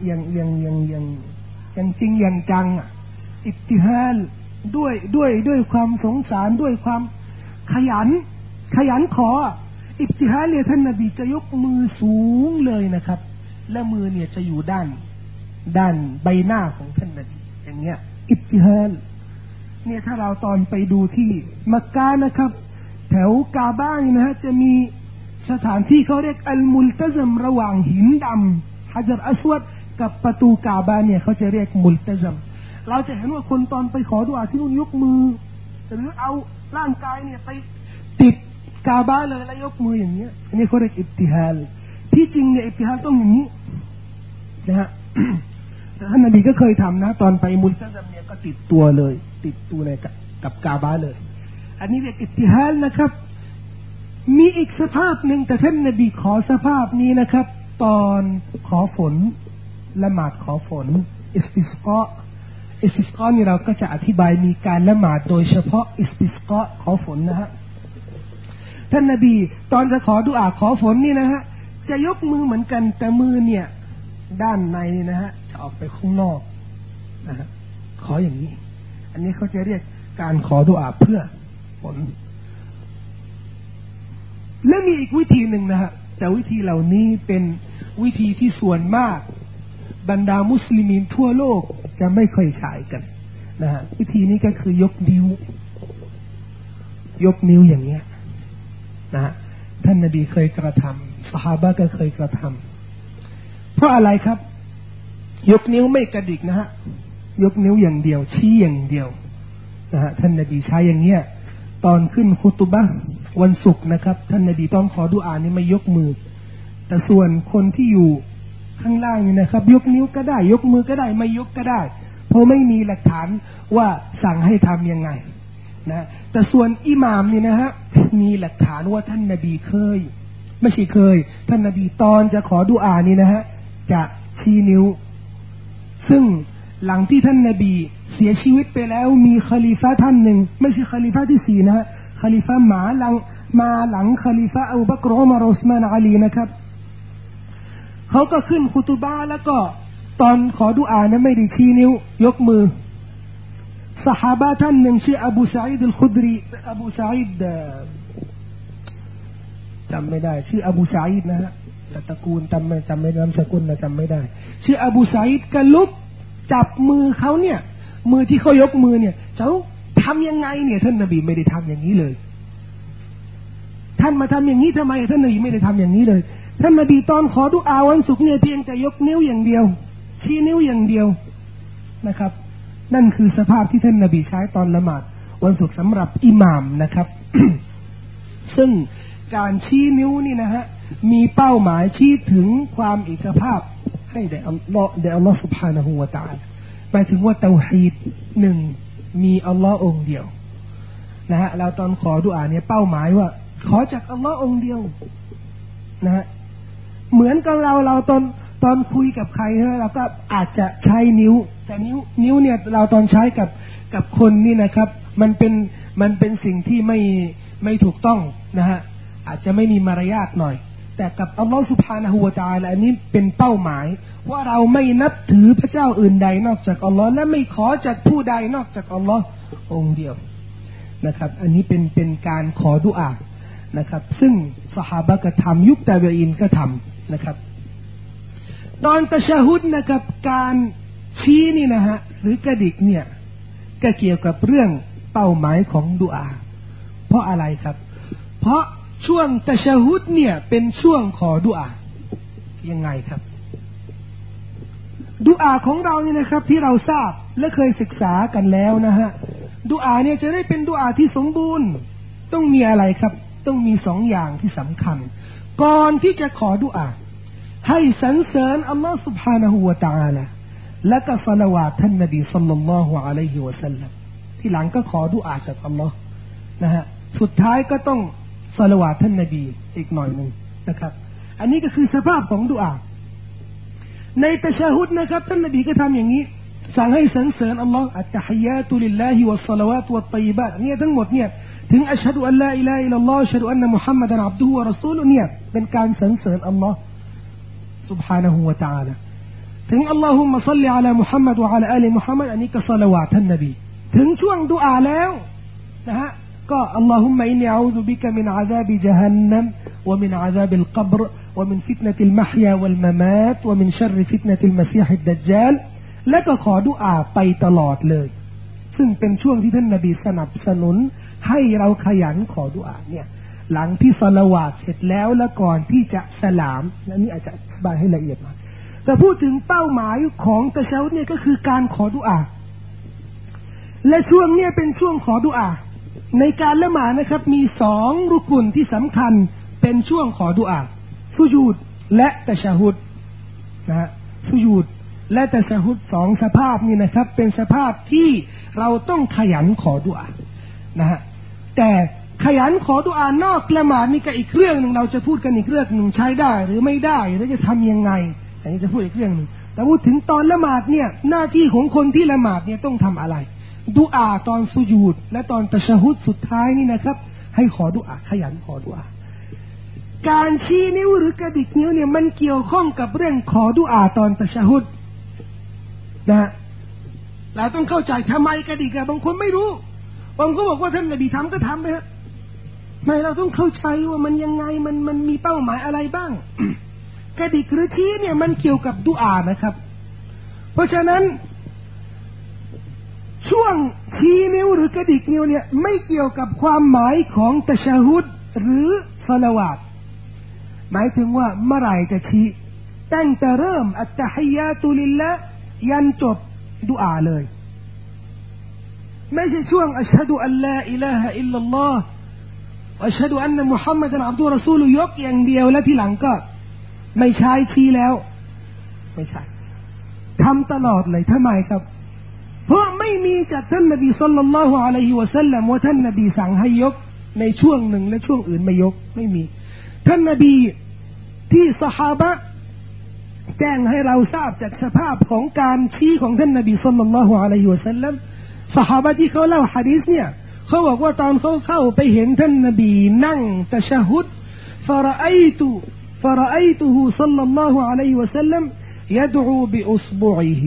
Speaker 1: จริงอย่างจังอิบติฮาลด้วยความสงสารด้วยความขยันขออิบติฮาลเนี่ยท่านนบีจะยกมือสูงเลยนะครับและมือเนี่ยจะอยู่ด้านใบหน้าของท่านนบีอย่างเงี้ยอิบติฮาลเนี่ยถ้าเราตอนไปดูที่มักกะนะครับแถวกาบะนะฮะจะมีสถานที่เขาเรียกอัลมุลตะซัมระหว่างหินดำฮะญะรอัสวัดกับประตูกาบะเนี่ยเขาจะเรียกมุลตะซัมเราจะเห็นว่าคนตอนไปขอดุอาที่นู่นยกมือหรือเอาร่างกายเนี่ยไปติดกาบะเลยแล้วยกมืออย่างเงี้ยอันนี้เขาเรียกอิบติฮาลที่จริงเนี่ยอิบติฮาลต้องอย่างนี้นะฮะ แต่ท่านนบีก็เคยทำนะตอนไปมุลตะซัมเนี่ยก็ติดตัวเลยกับกาบะเลยอันนี้เรียกอิบติฮาลนะครับมีอีกสภาพหนึ่งแต่ท่านนบีขอสภาพนี้นะครับตอนขอฝนละหมาดขอฝนอิสติสกอนี่เราก็จะอธิบายมีการละหมาดโดยเฉพาะอิสติสกอขอฝนนะฮะท่านนบีตอนจะขอดุอาขอฝนนี่นะฮะจะยกมือเหมือนกันแต่มือเนี่ยด้านในนะฮะจะออกไปข้างนอกนะฮะขออย่างนี้อันนี้เขาจะเรียกการขอดุอาเพื่อฝนและมีอีกวิธีหนึ่งนะฮะแต่วิธีเหล่านี้เป็นวิธีที่ส่วนมากบรรดามุสลิมีนทั่วโลกจะไม่ค่อยใช้กันนะฮะวิธีนี้ก็คือยกนิ้วอย่างเงี้ยนะฮะท่านนบีเคยกระทำซอฮาบะห์ก็เคยกระทำเพราะอะไรครับยกนิ้วไม่กระดิกนะฮะยกนิ้วอย่างเดียวชี้อย่างเดียวนะฮะท่านนบีใช้อย่างเงี้ยตอนขึ้นคุตุบะห์วันศุกร์นะครับท่านนบีต้องขอดุอานี่ไม่ยกมือแต่ส่วนคนที่อยู่ข้างล่างนี่นะครับยกนิ้วก็ได้ยกมือก็ได้ไม่ยกก็ได้เพราะไม่มีหลักฐานว่าสั่งให้ทำยังไงนะแต่ส่วนอิหม่ามนี่นะฮะมีหลักฐานว่าท่านนบีท่านนบีตอนจะขอดุอานี่นะฮะจะชี้นิ้วซึ่งหลังที่ท่านนบีเสียชีวิตไปแล้วมีคอลิฟะท่านหนึ่งไม่ใช่คอลิฟะที่4นะคอลิฟะหลังคอลิฟะอูบักรอุมารอุสมานอาลีนะครับเขาก็ขึ้นคุตุบะห์แล้วก็ตอนขอดุอานะไม่ได้ชี้นิ้วยกมือซอฮาบะท่านหนึ่งชื่ออบูซะอีดอัลคุดรีอบูซะอีดจำไม่ได้ชื่ออบูซะอีดนะฮะแต่ตระกูลจำไม่ได้นามสกุลนะจำไม่ได้ชื่ออบูซะอีดก็ลุกจับมือเขาเนี่ยมือที่เขายกมือเนี่ยเจ้าทำยังไงเนี่ยท่านนบีไม่ได้ทำอย่างนี้เลยท่านมาทำอย่างนี้ทำไมท่านนบีไม่ได้ทำอย่างนี้เลยท่านนบีตอนขอดุอาวันศุกร์เนี่ยเพียงแต่ยกนิ้วอย่างเดียวชี้นิ้วอย่างเดียวนะครับนั่นคือสภาพที่ท่านนบีใช้ตอนละหมาดวันศุกร์สำหรับอิหม่ามนะครับ ซึ่งการชี้นิ้วนี่นะฮะมีเป้าหมายชี้ถึงความเอกภาพให้แด่อัลลอฮ์ سبحانه และ تعالى หมายถึงว่าเตาฮีดหนึ่งมีอัลลอฮ์องเดียวนะฮะเราตอนขอดุอาเนี่ยเป้าหมายว่าขอจากอัลลอฮ์องเดียวนะฮะเหมือนกับเราตอนคุยกับใครเราก็อาจจะใช้นิ้วแต่นิ้วเนี่ยเราตอนใช้กับคนนี่นะครับมันเป็นสิ่งที่ไม่ถูกต้องนะฮะอาจจะไม่มีมารยาทหน่อยแต่กับอัลลอฮฺ سبحانه และ تعالى อันนี้เป็นเป้าหมายว่าเราไม่นับถือพระเจ้าอื่นใดนอกจากอัลลอฮ์และไม่ขอจากผู้ใดนอกจากอัลลอฮ์องเดียวนะครับอันนี้เป็นการขอดุอานะครับซึ่งซอฮาบะห์ก็ทำยุคตาบีอีนก็ทำนะครับตอนตะชะฮุดนะครับการชี้นี่นะฮะหรือกระดิกเนี่ยก็เกี่ยวกับเรื่องเป้าหมายของดุอาเพราะอะไรครับเพราะช่วงตะชะฮุดเนี่ยเป็นช่วงขอดุอายังไงครับดุอาของเราเนี่ยนะครับที่เราทราบและเคยศึกษากันแล้วนะฮะดุอาเนี่ยจะได้เป็นดุอาที่สมบูรณ์ต้องมีอะไรครับต้องมี2อย่างที่สำคัญก่อนที่จะขอดุอาให้สรรเสริญอัลลอฮฺ سبحانه และ تعالى และก็ศอลาวาตท่านนบีศ็อลลัลลอฮุอะลัยฮิวะซัลลัมที่หลังก็ขอดุอาจากอัลลอฮฺนะฮะสุดท้ายก็ต้องศอลาวาตท่านนบีอีกหน่อยนึงนะครับอันนี้ก็คือสภาพของดุอาในตะชะฮุดนะครับท่านนบีก็ทำอย่างนี้สั่งให้สรรเสริญอัลลอฮฺอัตตะฮิยาตุลิลลาฮิวัสศอลาวาตวัตฏอยบาตเนี่ยทั้งหมดเนี่ยถึงอัชฮะดุอัลลาอิลาฮะอิลลัลลอฮฺอัชฮะดุอันนะมุฮัมมัดันอับดุฮุวะรอซูลุเนี่ยเป็นการสรรเสริญอัลลอฮฺسبحانه และ تعالى ถึงอัลลอฮุมมะศ็อลลิอะลามุฮัมมัดวะอะลาอาลิมุฮัมมัดอันนี้ก็ศอลาวาตท่านนบีถึงช่วงดุอาแล้วนะฮะก็อัลลอฮุมมะอินนีอะอูซุบิกะมินอะซาบิญะฮันนัมวะมินอะซาบิลกับรวะมินฟิตนะติลมะฮยาวัลมะมาตวะมินชัรริฟิตนะติลมะซีฮิดดัจญาลแล้วก็ขอดุอาไปตลอดเลยซึ่งเป็นช่วงที่ท่านนบีสนับสนุนให้เราขยันขอดุอาเนี่ยหลังที่ศอลาวาตเสร็จแล้วและก่อนที่จะสลามและนี่อาจจะอธิบายให้ละเอียดมาแต่พูดถึงเป้าหมายของตะชะฮุดเนี่ยก็คือการขอดุอาและช่วงนี้เป็นช่วงขอดุอาในการละหมาดนะครับมี2รุกุนที่สำคัญเป็นช่วงขอดุอาซุญูดและตะชะฮุดนะฮะซุญูดและตะชะฮุด2สภาพนี่นะครับเป็นสภาพที่เราต้องขยันขอดุอานะฮะแต่ขยันขอดุอานอกละหมาดนี่ก็อีกเรื่องนึงเราจะพูดกันอีกเรื่องนึงใช้ได้หรือไม่ได้แล้วจะทำยังไงอันนี้จะพูดอีกเรื่องนึงแต่พูดถึงตอนละหมาดเนี่ยหน้าที่ของคนที่ละหมาดเนี่ยต้องทำอะไรดุอาตอนซุญูดและตอนตะชะฮุดสุดท้ายนี่นะครับให้ขอดุอาขยันขอดุอาการชี้นิ้วหรือกระดิกนิ้วเนี่ยมันเกี่ยวข้องกับเรื่องขอดุอาตอนตะชะฮุดนะเราต้องเข้าใจทำไมกระดิกบางคนไม่รู้บางคนบอกว่าท่านนบีทำก็ทำไปฮะไม่เราต้องเข้าใจว่ามันยังไงมันมีเป้าหมายอะไรบ้าง กระดิกหรือชี้เนี่ยมันเกี่ยวกับดุอานะครับเพราะฉะนั้นช่วงชี้นิ้วหรือกระดิกนิ้วเนี่ยไม่เกี่ยวกับความหมายของตะชะฮุดหรือศอลาวาตหมายถึงว่าเมื่อไหร่จะชี้ตั้งแต่เริ่มอัตตะฮิยาตุลิลละยันจบดุอาเลยไม่ใช่ช่วงอัชฮะดุอัลลาอิลาฮะอิลลัลลอฮอัชฮะดุอันนะมุฮัมมัดันอับดุลรอซูลยกอย่างเดียวแล้วทีหลังก็ไม่ใช่ชี้แล้วไม่ใช่ทำตลอดเลยทำไมครับเพราะไม่มีจากท่านนบีศ็อลลัลลอฮุอะลัยฮิวะซัลลัมว่าท่านนบีสั่งให้ยกในช่วงหนึ่งและช่วงอื่นไม่ยกไม่มีท่านนบีที่ซอฮาบะห์แจ้งให้เราทราบจากสภาพของการชี้ของท่านนบีศ็อลลัลลอฮุอะลัยฮิวะซัลลัมซอฮาบะห์ที่เขาเล่าหะดีษเนี่ยเขาบอกว่าตอนเขาเข้าไปเห็นท่านนบีนั่งตะชะฮุดفرأيته صلى الله عليه وسلم يدعو بأصبعه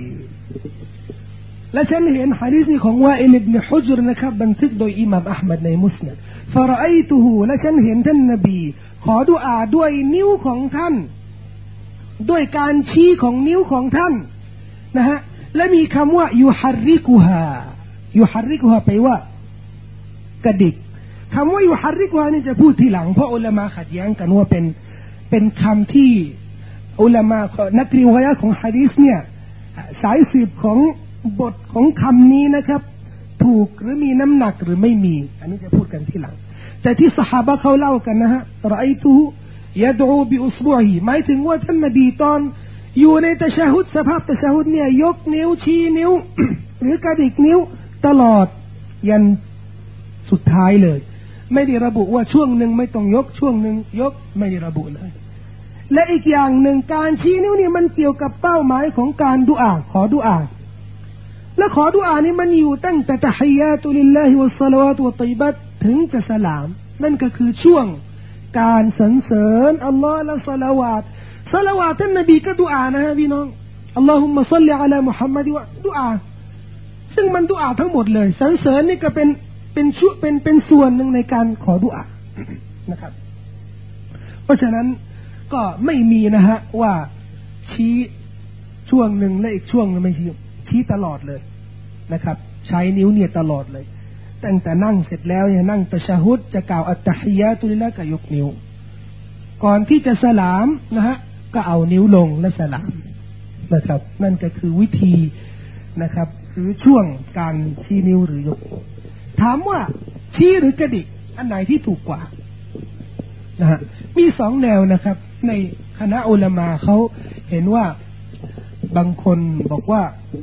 Speaker 1: และฉันเห็นหะดีษนี้ของวาอิล อิบนุ ฮุจรนะครับบันทึกโดยอิหม่ามอะห์มัดในมุสนัด فرأيته และฉันเห็นท่านนบีขอดุอาด้วยนิ้วของท่านด้วยการชี้ของนิ้วของท่านนะฮะและมีคำว่ายุฮัรริกุฮาแปลว่ากระดิกคำว่ายุฮัรริกุฮานี่จะพูดทีหลังเพราะอุลามะขัดแย้งกันว่าเป็นคำที่อุลามะนักริวายะห์ของหะดีษเนี่ยสายสืบของบทของคำนี้นะครับถูกหรือมีน้ำหนักหรือไม่มีอันนี้จะพูดกันทีหลังแต่ที่ซอฮาบะห์เขาเล่ากันนะฮะรออัยตุฮุยะดูบิอุสบุฮิหมายถึงว่าท่านนบีตอนอยู่ในตะชะฮุดสภาพตะชะฮุดเนี่ยยกนิ้วชี้นิ้ว หรือกระดิกนิ้วตลอดยันสุดท้ายเลยไม่ได้ระบุว่าช่วงหนึ่งไม่ต้องยกช่วงหนึ่งยกไม่ได้ระบุเลยและอีกอย่างหนึ่งการชี้นิ้วนี่มันเกี่ยวกับเป้าหมายของการดุอาขอดุอาและขอดุอานี่มันอยู่ตั้งแต่ตะฮิยาตุลิลลาฮิวัสศอลาวาตุวัตฏอยบัตถึงจะสลามนั่นก็คือช่วงการสรรเสริญอัลลอฮ์และศอลาวาตท่านนบีก็ดุอานะฮะพี่น้องอัลลอฮุมมะศ็อลลิอะลามุฮัมมัดวะดุอาซึ่งมันดุอาทั้งหมดเลยสรรเสริญนี่ก็เป็นส่วนหนึ่งในการขอดุอานะครับเพราะฉะนั้นก็ไม่มีนะฮะว่าชี้ช่วงหนึ่งและอีกช่วงนึงไม่ชี้ตลอดเลยนะครับใช้นิ้วเนี่ยตลอดเลยตั้งแต่นั่งเสร็จแล้วเนี่ยนั่งตะชะฮุดจะกล่าวอัตตะฮิยาตุลิลลาฮ์ก็ยกนิ้วก่อนที่จะสลามนะฮะก็เอานิ้วลงและสลามนะครับนั่นก็คือวิธีนะครับหรือช่วงการชี้นิ้วหรือยกถามว่าชี้หรือกระดิกอันไหนที่ถูกกว่านะฮะมีสองแนวนะครับในคณะอุลามะเขาเห็นว่าบางคนบอกว่า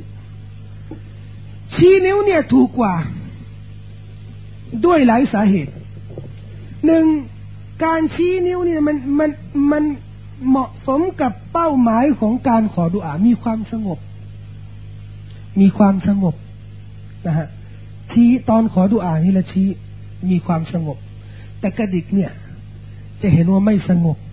Speaker 1: ชี้นิ้วเนี่ยถูกกว่าด้วยหลายสาเหตุหนึ่งการชี้นิ้วเนี่ยมันเหมาะสมกับเป้าหมายของการขอดุอามีความสงบนะฮะชี้ตอนขอดุอานี่ละชี้มีความสงบแต่กระดิกเนี่ยจะเห็นว่าไม่สงบ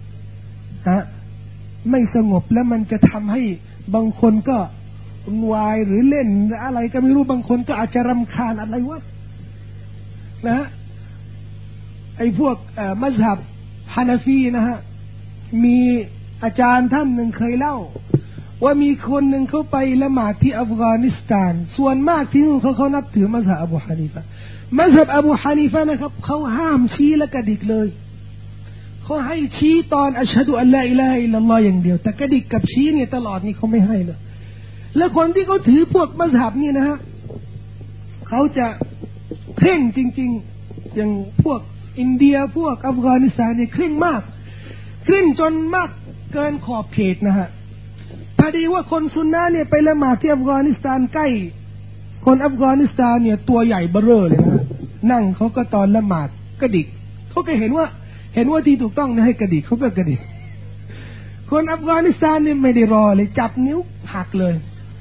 Speaker 1: ไม่สงบแล้วมันจะทำให้บางคนก็วายหรือเล่นอะไรก็ไม่รู้บางคนก็อาจจะรำคาญอะไรวะนะไอ้พวกมัซฮับฮานาฟีนะฮะมีอาจารย์ท่านหนึ่งเคยเล่าว่ามีคนหนึ่งเขาไปละหมาดที่อัฟกานิสถานส่วนมากที่นู่นเขานับถือมัซฮับอบูฮานิฟะนะครับเขาห้ามชี้และกระดิกเลยเขาให้ชี้ตอนอัชฮะดุอัลลอฮฺอิลาฮะอิลลัลลอฮ์อย่างเดียวแต่กระดิกกับชี้เนี่ยตลอดนี่เขาไม่ให้เลยแล้วคนที่เขาถือพวกมัซฮับนี่นะฮะเขาจะเคร่งจริงๆอย่างพวกอินเดียพวกอัฟกานิสถานเนี่ยเคร่งมากเคร่งจนมากเกินขอบเขตนะฮะพอดีว่าคนซุนนะห์เนี่ยไปละหมาดที่อัฟกานิสถานใกล้คนอัฟกานิสถานเนี่ยตัวใหญ่เบ้อเร่อเลยนะนั่งเขาก็ตอนละหมาดกระดิกเขาก็เห็นว่าที่ถูกต้องนะให้กระดิกเขาก็กระดิกคนอัฟกานิสถานเนี่ยไม่ได้รอเลยจับนิ้วหักเลย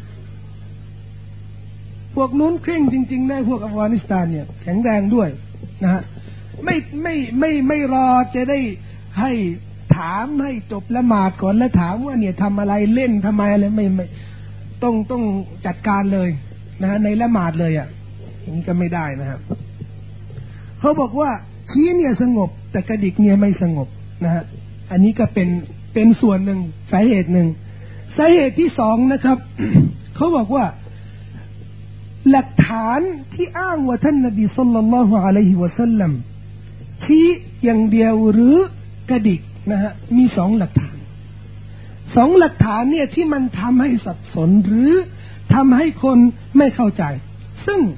Speaker 1: พวกนู้นเคร่งจริงๆนะพวกอัฟกานิสถานเนี่ยแข็งแรงด้วยนะฮะไม่รอจะได้ให้ถามให้จบละหมาดก่อนแล้วถามว่าเนี่ยทำอะไรเล่นทำไมอะไรไม่ต้องจัดการเลยนะฮะในละหมาดเลยอ่ะอย่างนี้ก็ไม่ได้นะครับเขาบอกว่าชี้เนี่ยสงบแต่กระดิกเนี่ยไม่สงบนะฮะอันนี้ก็เป็นส่วนหนึ่งสาเหตุหนึ่งสาเหตุที่สองนะครับ เขาบอกว่าหลักฐานที่อ้างว่าท่านนบีศ็อลลัลลอฮุอะลัยฮิวะซัลลัมชี้อย่างเดียวหรือกระดิกนะฮะมีสองหลักฐานเนี่ยที่มันทำให้สับสนหรือทำให้คนไม่เข้าใจซึ่ง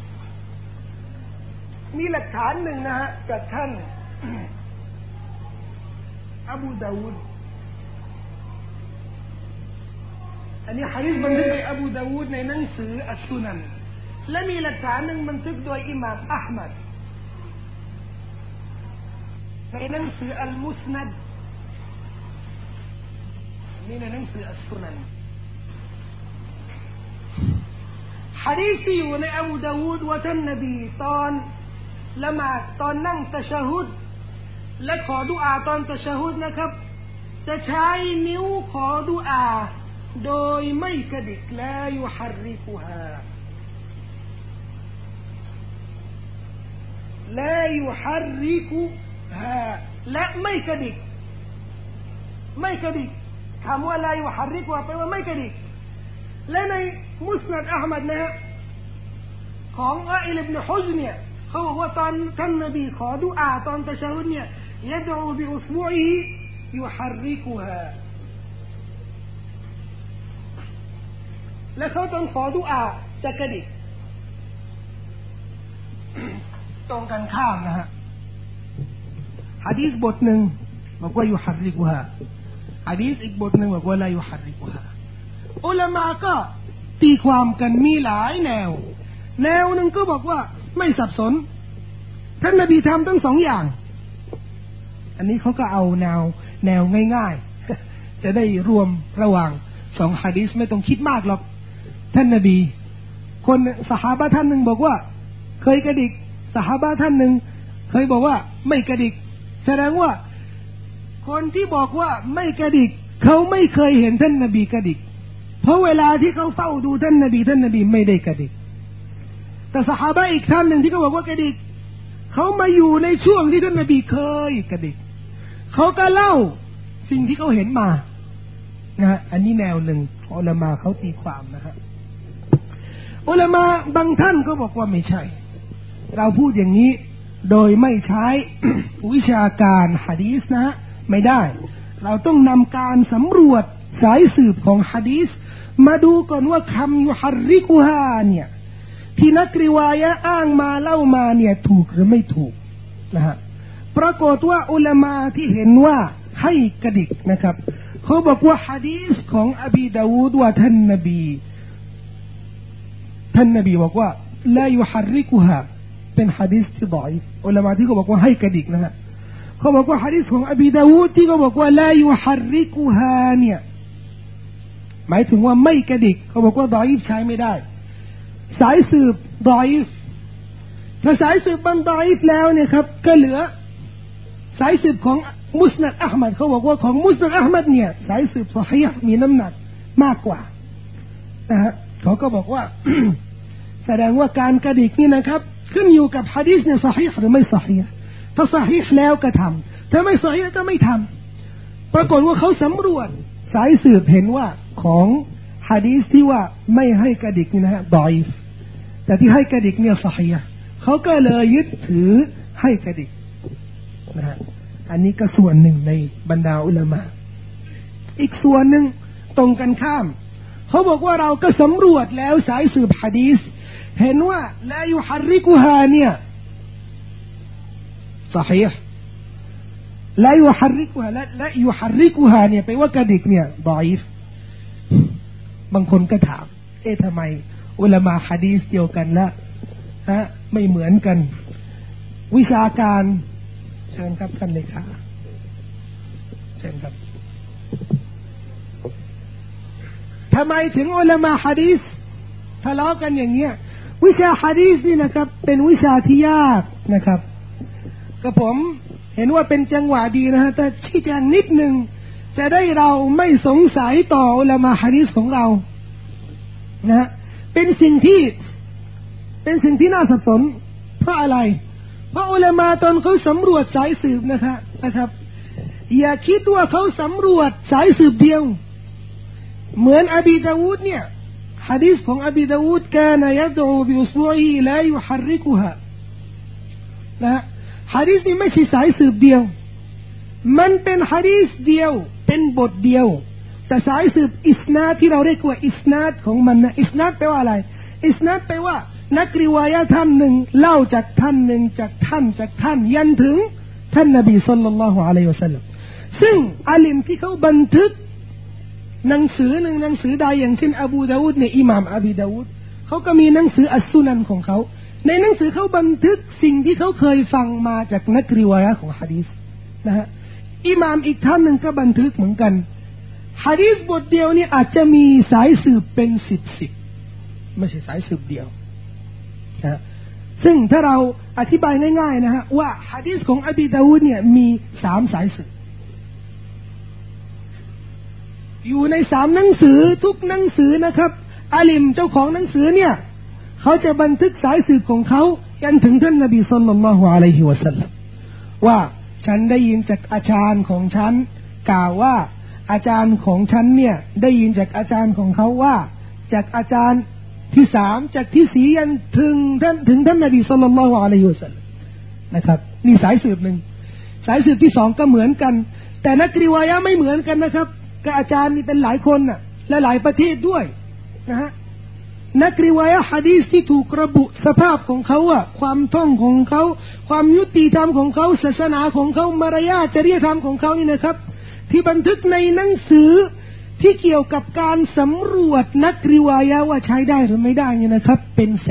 Speaker 1: มีหลักฐานหนึ่งนะฮะจากท่านอบูดาวูดอันนี้หะดีษบันทึกโดยอบูดาวูดในหนังสืออัสซุนันและมีหลักฐานหนึ่งบันทึกโดยอิหม่ามอะห์มัดในหนังสืออัลมุสนัดนี่ในหนังสืออัสซุนันหะดีษที่อยู่ในอบูดาวูดว่าท่านนบีตอนละหมาดตอนนั่งตะชะฮุดและขอดุอาตอนตะชะฮุดนะครับจะใช้นิ้วขอดุอาโดยไม่กระดิกลายุฮัรริกุฮาลายุฮัรริกุฮาและไม่กระดิกคำว่าลายุฮัรริกุฮาแปลว่าไม่กระดิกและในมุสนัดอะห์มัดนะฮะของวะอิล อิบนุฮุจรเนี่ยเขาบอกว่าตอนท่านนบีขอดุอาตอนตะชะฮุดเนี่ยยะดูบิอุสบุอิฮิยุฮัรริกุฮาและเขาต้องขอดุอาจะกระดิกตรงกันข้ามนะฮะหะดีษบทหนึ่งบอกว่ายุฮัรริกุฮาหะดีษอีกบทหนึ่งบอกว่าลายุฮัรริกุฮาอุลามะก็ตีความกันมีหลายแนวหนึ่งก็บอกว่าไม่สับสนท่านนบีทำทั้งสองอย่างอันนี้เขาก็เอาแนวง่ายๆจะได้รวมระหว่างสองหะดีษไม่ต้องคิดมากหรอกท่านนบีคนซอฮาบะห์ท่านหนึ่งบอกว่าเคยกระดิกซอฮาบะห์ท่านหนึ่งเคยบอกว่าไม่กระดิกแสดงว่าคนที่บอกว่าไม่กระดิกเขาไม่เคยเห็นท่านนบีกระดิกเพราะเวลาที่เขาเฝ้าดูท่านนบีไม่ได้กระดิกแต่ซอฮาบะห์อีกท่านหนึ่งที่เขาบอกว่ากระดิกเขามาอยู่ในช่วงที่ท่านนบีเคยกระดิกเขาก็เล่าสิ่งที่เขาเห็นมานะอันนี้แนวหนึ่งอุลามะเขาตีความนะฮะอุลามะบางท่านก็บอกว่าไม่ใช่เราพูดอย่างนี้โดยไม่ใช้ วิชาการหะดีษนะไม่ได้เราต้องนำการสำรวจสายสืบของหะดีษมาดูก่อนว่าคำยุฮัรริกุฮาเนี่ยที่นักริวายะอ้างมาเล่ามาเนี่ยถูกหรือไม่ถูกนะฮะปรากฏว่าอุลามะที่เห็นว่าให้กระดิกนะครับเขาบอกว่าหะดีษของอบีดาวูดว่าท่านนบีบอกว่าลายุฮัรริกุฮาเป็นหะดีษที่ดออีฟอุลามะที่เขาบอกว่าให้กระดิกนะฮะเขาบอกว่าหะดีษของอบีดาวูดที่เขาบอกว่าลายุฮัรริกุฮาเนี่ยหมายถึงว่าไม่กระดิกเขาบอกว่าดออีฟใช้ไม่ได้สายสืบดออีฟถ้าสายสืบมันดออีฟแล้วเนี่ยครับก็เหลือสายสืบของมุสนัดอะห์มัดเขาบอกว่าของมุสนัดอะห์มัดเนี่ยสายสืบซอฮีฮ์มีน้ำหนักมากกว่านะฮะเขาก็บอกว่า แสดงว่าการกระดิกนี่นะครับขึ้นอยู่กับหะดีษเนี่ยซอฮีฮ์หรือไม่ซอฮีฮ์ถ้าซอฮีฮ์แล้วก็ทำถ้าไม่ซอฮีฮ์ก็ไม่ทำปรากฏว่าเขาสำรวจสายสืบเห็นว่าของหะดีษที่ว่าไม่ให้กระดิกนี่นะฮะดออีฟแต่ที่ให้กระดิกเนี่ยซอฮีฮ์เขาก็เลยยึดถือให้กระดิกนะฮะอันนี้ก็ส่วนหนึ่งในบรรดาอุลามะอีกส่วนหนึ่งตรงกันข้ามเขาบอกว่าเราก็สำรวจแล้วสายสืบหะดีษเห็นว่าลายุฮัรริกุฮาเนี่ยซอฮีฮ์ลายุฮัรริกุฮาละยุฮัรริกุฮาเนี่ยไปว่ากระดิกเนี่ยดออีฟบางคนก็ถามทำไมอุลามะหะดีษเดียวกันละไม่เหมือนกันวิชาการเชิญครับท่านเลขาเชิญครับทำไมถึงอุลามะหะดีษทะเลาะกันอย่างเงี้ยวิชาหะดีษนี่นะครับเป็นวิชาที่ยากนะครับก็ผมเห็นว่าเป็นจังหวะดีนะฮะแต่ชี้แจงนิดนึงจะได้เราไม่สงสัยต่ออุลามะหะดีษของเรานะเป็นสิ่งที่น่าสับสนเพราะอะไรเพราะอุลามะตอนเขาสำรวจสายสืบนะครับอย่าคิดว่าเขาสำรวจสายสืบเดียวเหมือนอบีดาวูดเนี่ยหะดีษของอบีดาวูดกานยะดูบิอุสบุอิฮิลายุฮัรริกุฮานะหะดีษนี้ไม่ใช่สายสืบเดียวมันเป็นหะดีษเดียวเป็นบทเดียวแต่สายสืบอิสนาดที่เราเรียกว่าอิสนาดของมันนะอิสนาดแปลว่าอะไรอิสนาดแปลว่านักริวายะท่านหนึ่งเล่าจากท่านหนึ่งจากท่านยันถึงท่านนบีศ็อลลัลลอฮุอะลัยฮิวะซัลลัมซึ่งอาลิมที่เขาบันทึกหนังสือหนึ่งหนังสือใดอย่างเช่นอบูดาวูดเนี่ยอิหม่ามอบีดาวูดเขาก็มีหนังสืออัสซุนันของเขาในหนังสือเขาบันทึกสิ่งที่เขาเคยฟังมาจากนักริวายะห์ของหะดีษนะฮะอิหม่ามอีกท่านหนึ่งก็บันทึกเหมือนกันหะดีษบทเดียวนี่อาจจะมีสายสืบเป็นสิบไม่ใช่สายสืบเดียวนะซึ่งถ้าเราอธิบายง่ายๆนะฮะว่าหะดีษของอบีดาวูดเนี่ยมี3สายสืบอยู่ใน3หนังสือทุกหนังสือนะครับอาลิมเจ้าของหนังสือเนี่ยเขาจะบันทึกสายสืบของเขายันถึงท่านนบีศ็อลลัลลอฮุอะลัยฮิวะซัลลัมว่าฉันได้ยินจากอาจารย์ของฉันกล่าวว่าอาจารย์ของฉันเนี่ยได้ยินจากอาจารย์ของเขาว่าจากอาจารย์ที่3จากที่4ยันถึงท่านนบีศ็อลลัลลอฮุอะลัยฮิวะซัลลัมนะครับนี่สายสืบหนึ่งสายสืบที่2ก็เหมือนกันแต่นักริวายะห์ไม่เหมือนกันนะครับก็อาจารย์มีเป็นหลายคนน่ะและหลายประเทศด้วยนะฮะนักริวายะห์หะดีษที่ถูกระบุสภาพของเขาอะความท่องของเขาความยุติธรรมของเขาศาสนาของเขามารยาทจริยธรรมของเขานี่นะครับที่บันทึกในหนังสือที่เกี่ยวกับการสำรวจนักริวายะห์ว่าใช้ได้หรือไม่ได้เนี่ยนะครับเป็นแส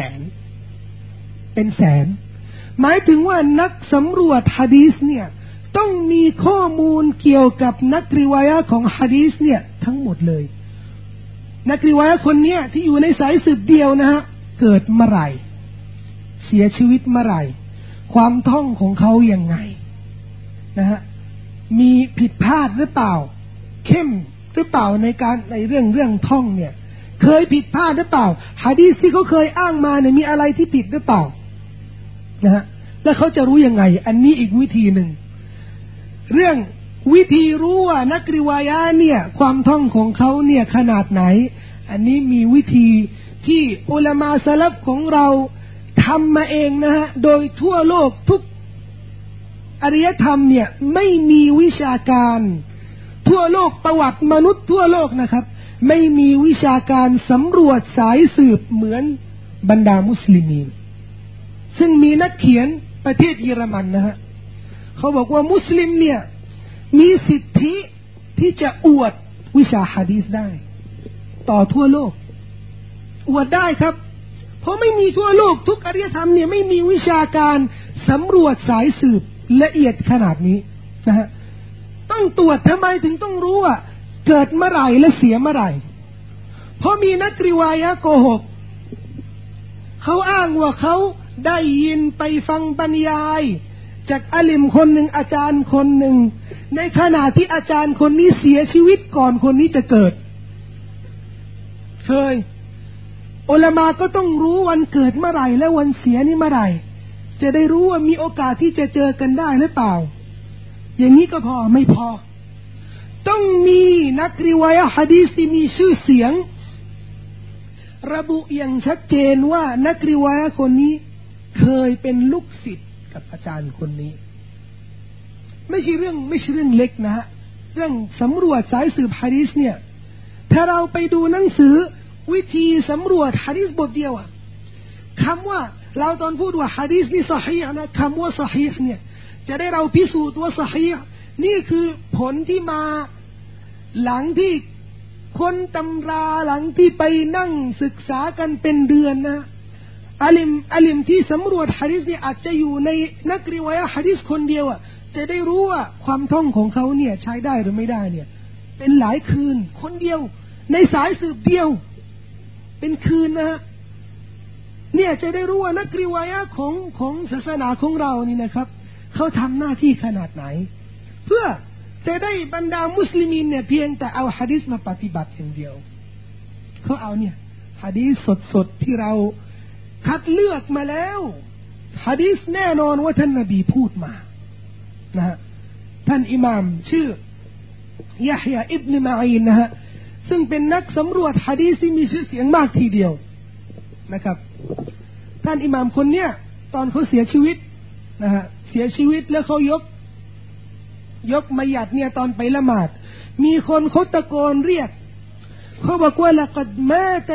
Speaker 1: นหมายถึงว่านักสำรวจหะดีษเนี่ยต้องมีข้อมูลเกี่ยวกับนักริวายะห์ของหะดีษเนี่ยทั้งหมดเลยนักริวายะห์คนเนี้ยที่อยู่ในสายสืบเดียวนะฮะเกิดเมื่อไหร่เสียชีวิตเมื่อไหร่ความท่องของเขายังไงนะฮะมีผิดพลาดหรือเปล่าเข้มหรือเปล่าในเรื่องท่องเนี่ยเคยผิดพลาดหรือเปล่าหะดีษที่เขาเคยอ้างมาเนี่ยมีอะไรที่ผิดหรือเปล่านะฮะแล้วเขาจะรู้ยังไงอันนี้อีกวิธีหนึ่งเรื่องวิธีรู้ว่านักริวายะห์เนี่ยความท่องของเขาเนี่ยขนาดไหนอันนี้มีวิธีที่อุลามะซะลัฟของเราทำมาเองนะฮะโดยทั่วโลกทุกอารยธรรมเนี่ยไม่มีวิชาการทั่วโลกประวัติมนุษย์ทั่วโลกนะครับไม่มีวิชาการสำรวจสายสืบเหมือนบรรดามุสลิมีนซึ่งมีนักเขียนประเทศเยอรมันนะฮะเขาบอกว่ามุสลิมเนี่ยมีสิทธิที่จะอวดวิชาหะดีษได้ต่อทั่วโลกอวดได้ครับเพราะไม่มีทั่วโลกทุกอารยธรรมเนี่ยไม่มีวิชาการสำรวจสายสืบละเอียดขนาดนี้นะฮะต้องตรวจทำไมถึงต้องรู้ว่าเกิดเมื่อไหร่และเสียเมื่อไหร่เพราะมีนักริวายะห์โกหกเขาอ้างว่าเขาได้ยินไปฟังบรรยายจากอาลิมคนหนึ่งอาจารย์คนหนึ่งในขณะที่อาจารย์คนนี้เสียชีวิตก่อนคนนี้จะเกิดเคยอุลามะก็ต้องรู้วันเกิดเมื่อไหร่และวันเสียนี่เมื่อไหร่จะได้รู้ว่ามีโอกาสที่จะเจอกันได้หรือเปล่าอย่างนี้ก็พอไม่พอต้องมีนักริวายะห์หะดีษที่มีชื่อเสียงระบุอย่างชัดเจนว่านักริวายะห์คนนี้เคยเป็นลูกศิษย์กับอาจารย์คนนี้ไม่ใช่เรื่องเล็กนะฮะเรื่องสำรวจสายสืบหะดีษเนี่ยถ้าเราไปดูหนังสือวิธีสำรวจหะดีษบทเดียวอะคำว่าเราตอนพูดว่าหะดีษนี่ซอฮีฮ์นะคำว่าซอฮีฮ์เนี่ยจะได้เราพิสูจน์ว่าซอฮีฮ์นี่คือผลที่มาหลังที่คนตำราหลังที่ไปนั่งศึกษากันเป็นเดือนนะอาลิมที่สำรวจหะดีษเนี่ยอาจจะอยู่ในนักริวายะห์หะดีษคนเดียวอ่ะจะได้รู้ว่าความท่องของเขาเนี่ยใช้ได้หรือไม่ได้เนี่ยเป็นหลายคืนคนเดียวในสายสืบเดียวเป็นคืนนะเนี่ยจะได้รู้ว่านักริวายะห์ของศาสนาของเรานี่นะครับเขาทำหน้าที่ขนาดไหนเพื่อจะได้บรรดามุสลิมีนเนี่ยเพียงแต่เอาหะดีษมาปฏิบัติอย่างเดียวเขาเอาเนี่ยหะดีษสดๆที่เราคัดเลือกมาแล้วหะดีษแน่นอนว่าท่านนบีพูดมานะฮะท่านอิหม่ามชื่อยะฮยาอิบนุมะอีนนะฮะซึ่งเป็นนักสำรวจหะดีษที่มีชื่อเสียงมากทีเดียวนะครับท่านอิหม่ามคนเนี้ยตอนเขาเสียชีวิตนะฮะเสียชีวิตแล้วเขายกมัยยัดเนี่ยตอนไปละหมาดมีคนเขาตะโกนเรียกเขาบอกว่าلقد مات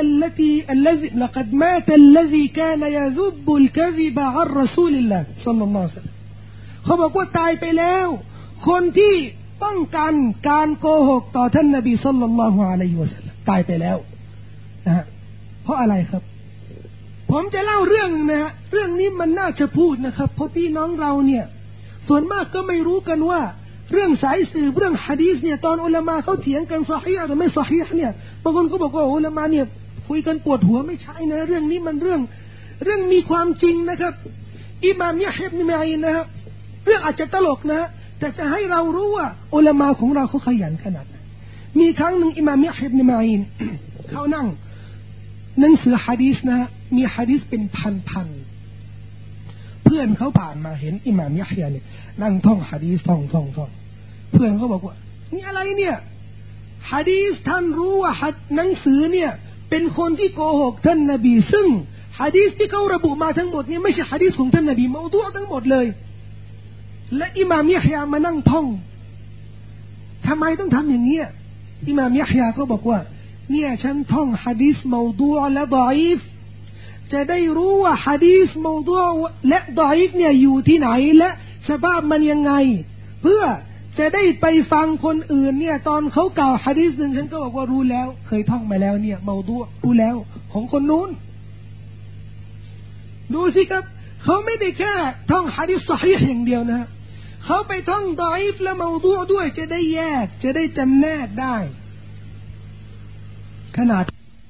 Speaker 1: الذي كان يذب الكذب عن رسول الله صلى الله عليه وسلم เขาบอกว่าตายไปแล้วคนที่ป้องกันการโกหกต่อท่านนบีศ็อลลัลลอฮุอะลัยฮิวะซัลลัมตายไปแล้วนะฮะเพราะอะไรครับผมจะเล่าเรื่องนะฮะเรื่องนี้มันน่าจะพูดนะครับเพราะพี่น้องเราเนี่ยส่วนมากก็ไม่รู้กันว่าเรื่องสายสืบเรื่องหะดีษเนี่ยตอนอุลามะเขาเถียงกันซอฮีฮ์หรือไม่ซอฮีฮ์เนี่ยบางคนก็บอกว่าอุลามะเนี่ยคุยกันปวดหัวไม่ใช่นะเรื่องนี้มันเรื่องมีความจริงนะครับอิหม่ามยะฮียะ อิบนุ มะอีนนะครับเรื่องอาจจะตลกนะแต่จะให้เรารู้ว่าอุลามะของเราเขาขยันขนาดไหนมีครั้งหนึ่งอิหม่ามยะฮียะ อิบนุ มะอีนเขานั่งหนังสือหะดีษนะมีหะดีษเป็นพันเพื่อนเขาผ่านมาเห็นอิหม่ามยะฮียะเนี่ยนั่งท่องหะดีษท่องเพื่อนเขาบอกว่านี่อะไรเนี่ยหะดีษท่านรู้ว่าหนังสือเนี่ยเป็นคนที่โกหกท่านนบีซึ่งหะดีษที่เขาระบุมาทั้งหมดเนี่ยไม่ใช่หะดีษของท่านนบีเมาดูทั้งหมดเลยและอิหม่ามยะฮียะมานั่งท่องทำไมต้องทำอย่างนี้อิหม่ามยะฮียะก็บอกว่าเนี่ยฉันท่องหะดีษเมาดูและฎออีฟจะได้รู้ว่าหะดีษเมาดูและฎออีฟเนี่ยอยู่ที่ไหนและสภาพมันยังไงเพื่อจะได้ไปฟังคนอื่นเนี่ยตอนเขากล่าวหะดีษหนึ่งฉันก็บอกว่ารู้แล้วเคยท่องมาแล้วเนี่ยเมาดูรู้แล้วของคนนู้นดูสิครับเขาไม่ได้แค่ท่องหะดีษซอฮีฮ์อย่างเดียวนะเขาไปท่องฎออีฟและเมาดูด้วยจะได้แยกจะได้จำแนกได้ขนาด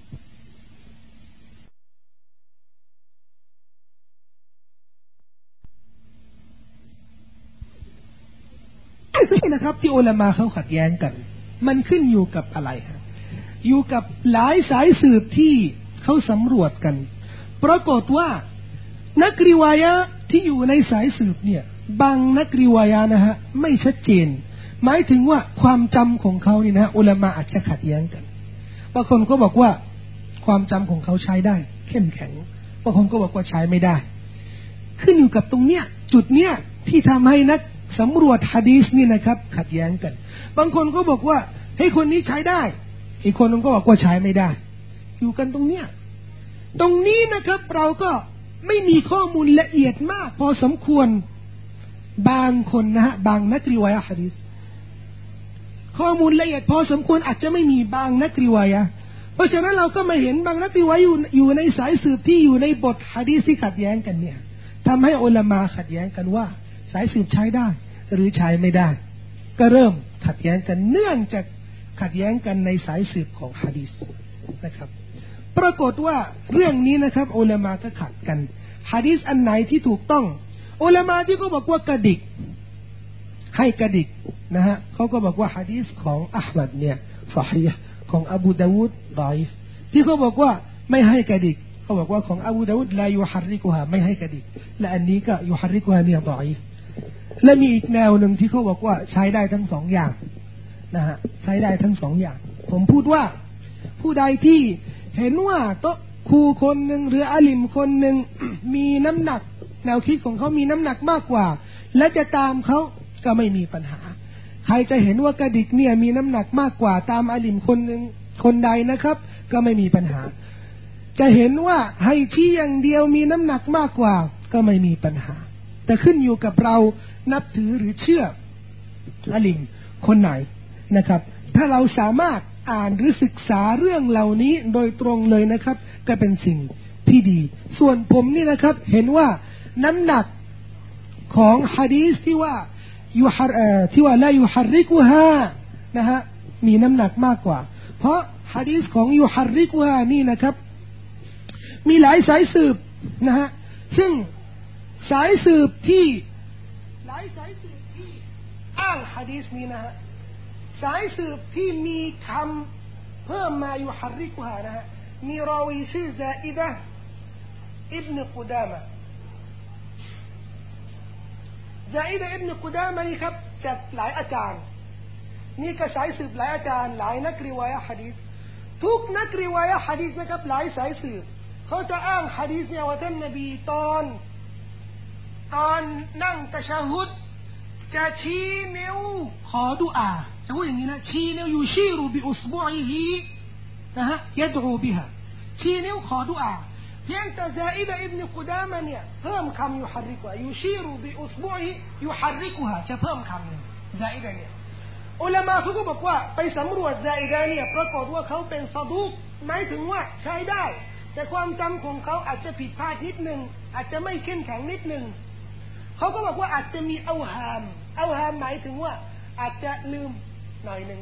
Speaker 1: นะครับที่อุลามะเขาขัดแย้งกันมันขึ้นอยู่กับอะไรฮะอยู่กับหลายสายสืบที่เขาสำรวจกันปรากฏว่านักริวายะที่อยู่ในสายสืบเนี่ยบางนักริวายะนะฮะไม่ชัดเจนหมายถึงว่าความจำของเขานี่นะอุลามะอาจจะขัดแย้งกันบางคนก็บอกว่าความจำของเขาใช้ได้เข้มแข็งบางคนก็บอกว่าใช้ไม่ได้ขึ้นอยู่กับตรงเนี้ยจุดเนี้ยที่ทำให้นักสำรวจหะดีษนี่นะครับขัดแย้งกันบางคนก็บอกว่าให้คนนี้ใช้ได้อีกคนนึงก็บอกว่าใช้ไม่ได้อยู่กันตรงเนี้ยตรงนี้นะครับเราก็ไม่มีข้อมูลละเอียดมากพอสมควรบางคนนะฮะบางนักริวายะห์หะดีษข้อมูลละเอียดพอสมควรอาจจะไม่มีบางนักริวายะห์เพราะฉะนั้นเราก็มาเห็นบางนักริวายะห์อยู่ในสายสืบที่อยู่ในบทหะดีษที่ขัดแย้งกันเนี่ยทำให้อุลามะขัดแย้งกันว่าสายสืบใช้ได้หรือใช้ไม่ได้ก็เริ่มขัดแย้งกันเนื่องจากขัดแย้งกันในสายสืบของหะดีษนะครับปรากฏว่าเรื่องนี้นะครับอุลามะก็ขัดกันหะดีษอันไหนที่ถูกต้องอุลามะที่ก็บอกว่ากระดิกให้กระดิกนะฮะเขาก็บอกว่าหะดีษของอะห์มัดเนี่ยซอฮีฮ์ของอบูดาวูดฎออีฟที่เขาบอกว่าไม่ให้กระดิกเขาบอกว่าของอบูดาวูดลายุฮัรริกุฮาไม่ให้กระดิกและอันนี้ก็ยุฮัรริกุฮาเนี่ยฎออีฟและมีอีกแนวหนึ่งที่เขาบอกว่าใช้ได้ทั้งสองอย่างนะฮะใช้ได้ทั้งสองอย่างผมพูดว่าผู้ใดที่เห็นว่าโต๊ะครูคนหนึ่งหรืออาลิมคนหนึ่ง มีน้ำหนักแนวคิดของเขามีน้ำหนักมากกว่าและจะตามเขาก็ไม่มีปัญหาใครจะเห็นว่ากระดิกเนี่ยมีน้ำหนักมากกว่าตามอาลิมคนหนึ่งคนใดนะครับก็ไม่มีปัญหาจะเห็นว่าให้ชี้อย่างเดียวมีน้ำหนักมากกว่าก็ไม่มีปัญหาแต่ขึ้นอยู่กับเรานับถือหรือเชื่ออาลิมคนไหนนะครับถ้าเราสามารถอ่านหรือศึกษาเรื่องเหล่านี้โดยตรงเลยนะครับก็เป็นสิ่งที่ดีส่วนผมนี่นะครับเห็นว่าน้ำหนักของหะดีษที่ว่าลายุฮัรริกุฮานะฮะมีน้ำหนักมากกว่าเพราะหะดีษของยุฮัรริกุฮานี่นะครับมีหลายสายสืบนะฮะซึ่งสายสืบที่หลายสายสืบที่อ้างหะดีษนี้นะฮะสายสืบที่มีคำเพิ่มมายุฮัรริกุฮานะฮะมีราวีชื่อซาอิดะห์อิบนุกุดามะซาอิดะห์อิบนุกุดามะนี่ครับจากหลายอาจารย์นี่ก็สายสืบหลายอาจารย์หลายนักริวายะห์หะดีษทุกนักริวายะห์หะดีษนะครับหลายสายสืบเขาจะอ้างหะดีษเนี่ยว่าท่านนบีตอนนั่งตะชะฮุดจะชี้นิ้วขอดุอาจะพูดอย่างนี้นะชี้นิ้วยูชีรุบิอุสบุอิฮินะฮะยะดูบิฮะชี้นิ้วขอดุอาเพียงแต่ซาอิดะห์อิบนุกุดามะเนี่ยเพิ่มคำยุฮัรริกุฮายูชีรุบิอุสบุอิฮิยุฮัรริกุฮาจะเพิ่มคำหนึ่งซาอิดะห์เนี่ยอุลามะเขาก็บอกว่าไปสำรวจซาอิดะเนี่ยปรากฏว่าเขาเป็นซอดูกหมายถึงว่าใช้ได้แต่ความจำของเขาอาจจะผิดพลาดนิดนึงอาจจะไม่เข้มแข็งนิดนึงเขาก็บอกว่าอาจจะมีเอาฮามหมายถึงว่าอาจจะลืมหน่อยนึง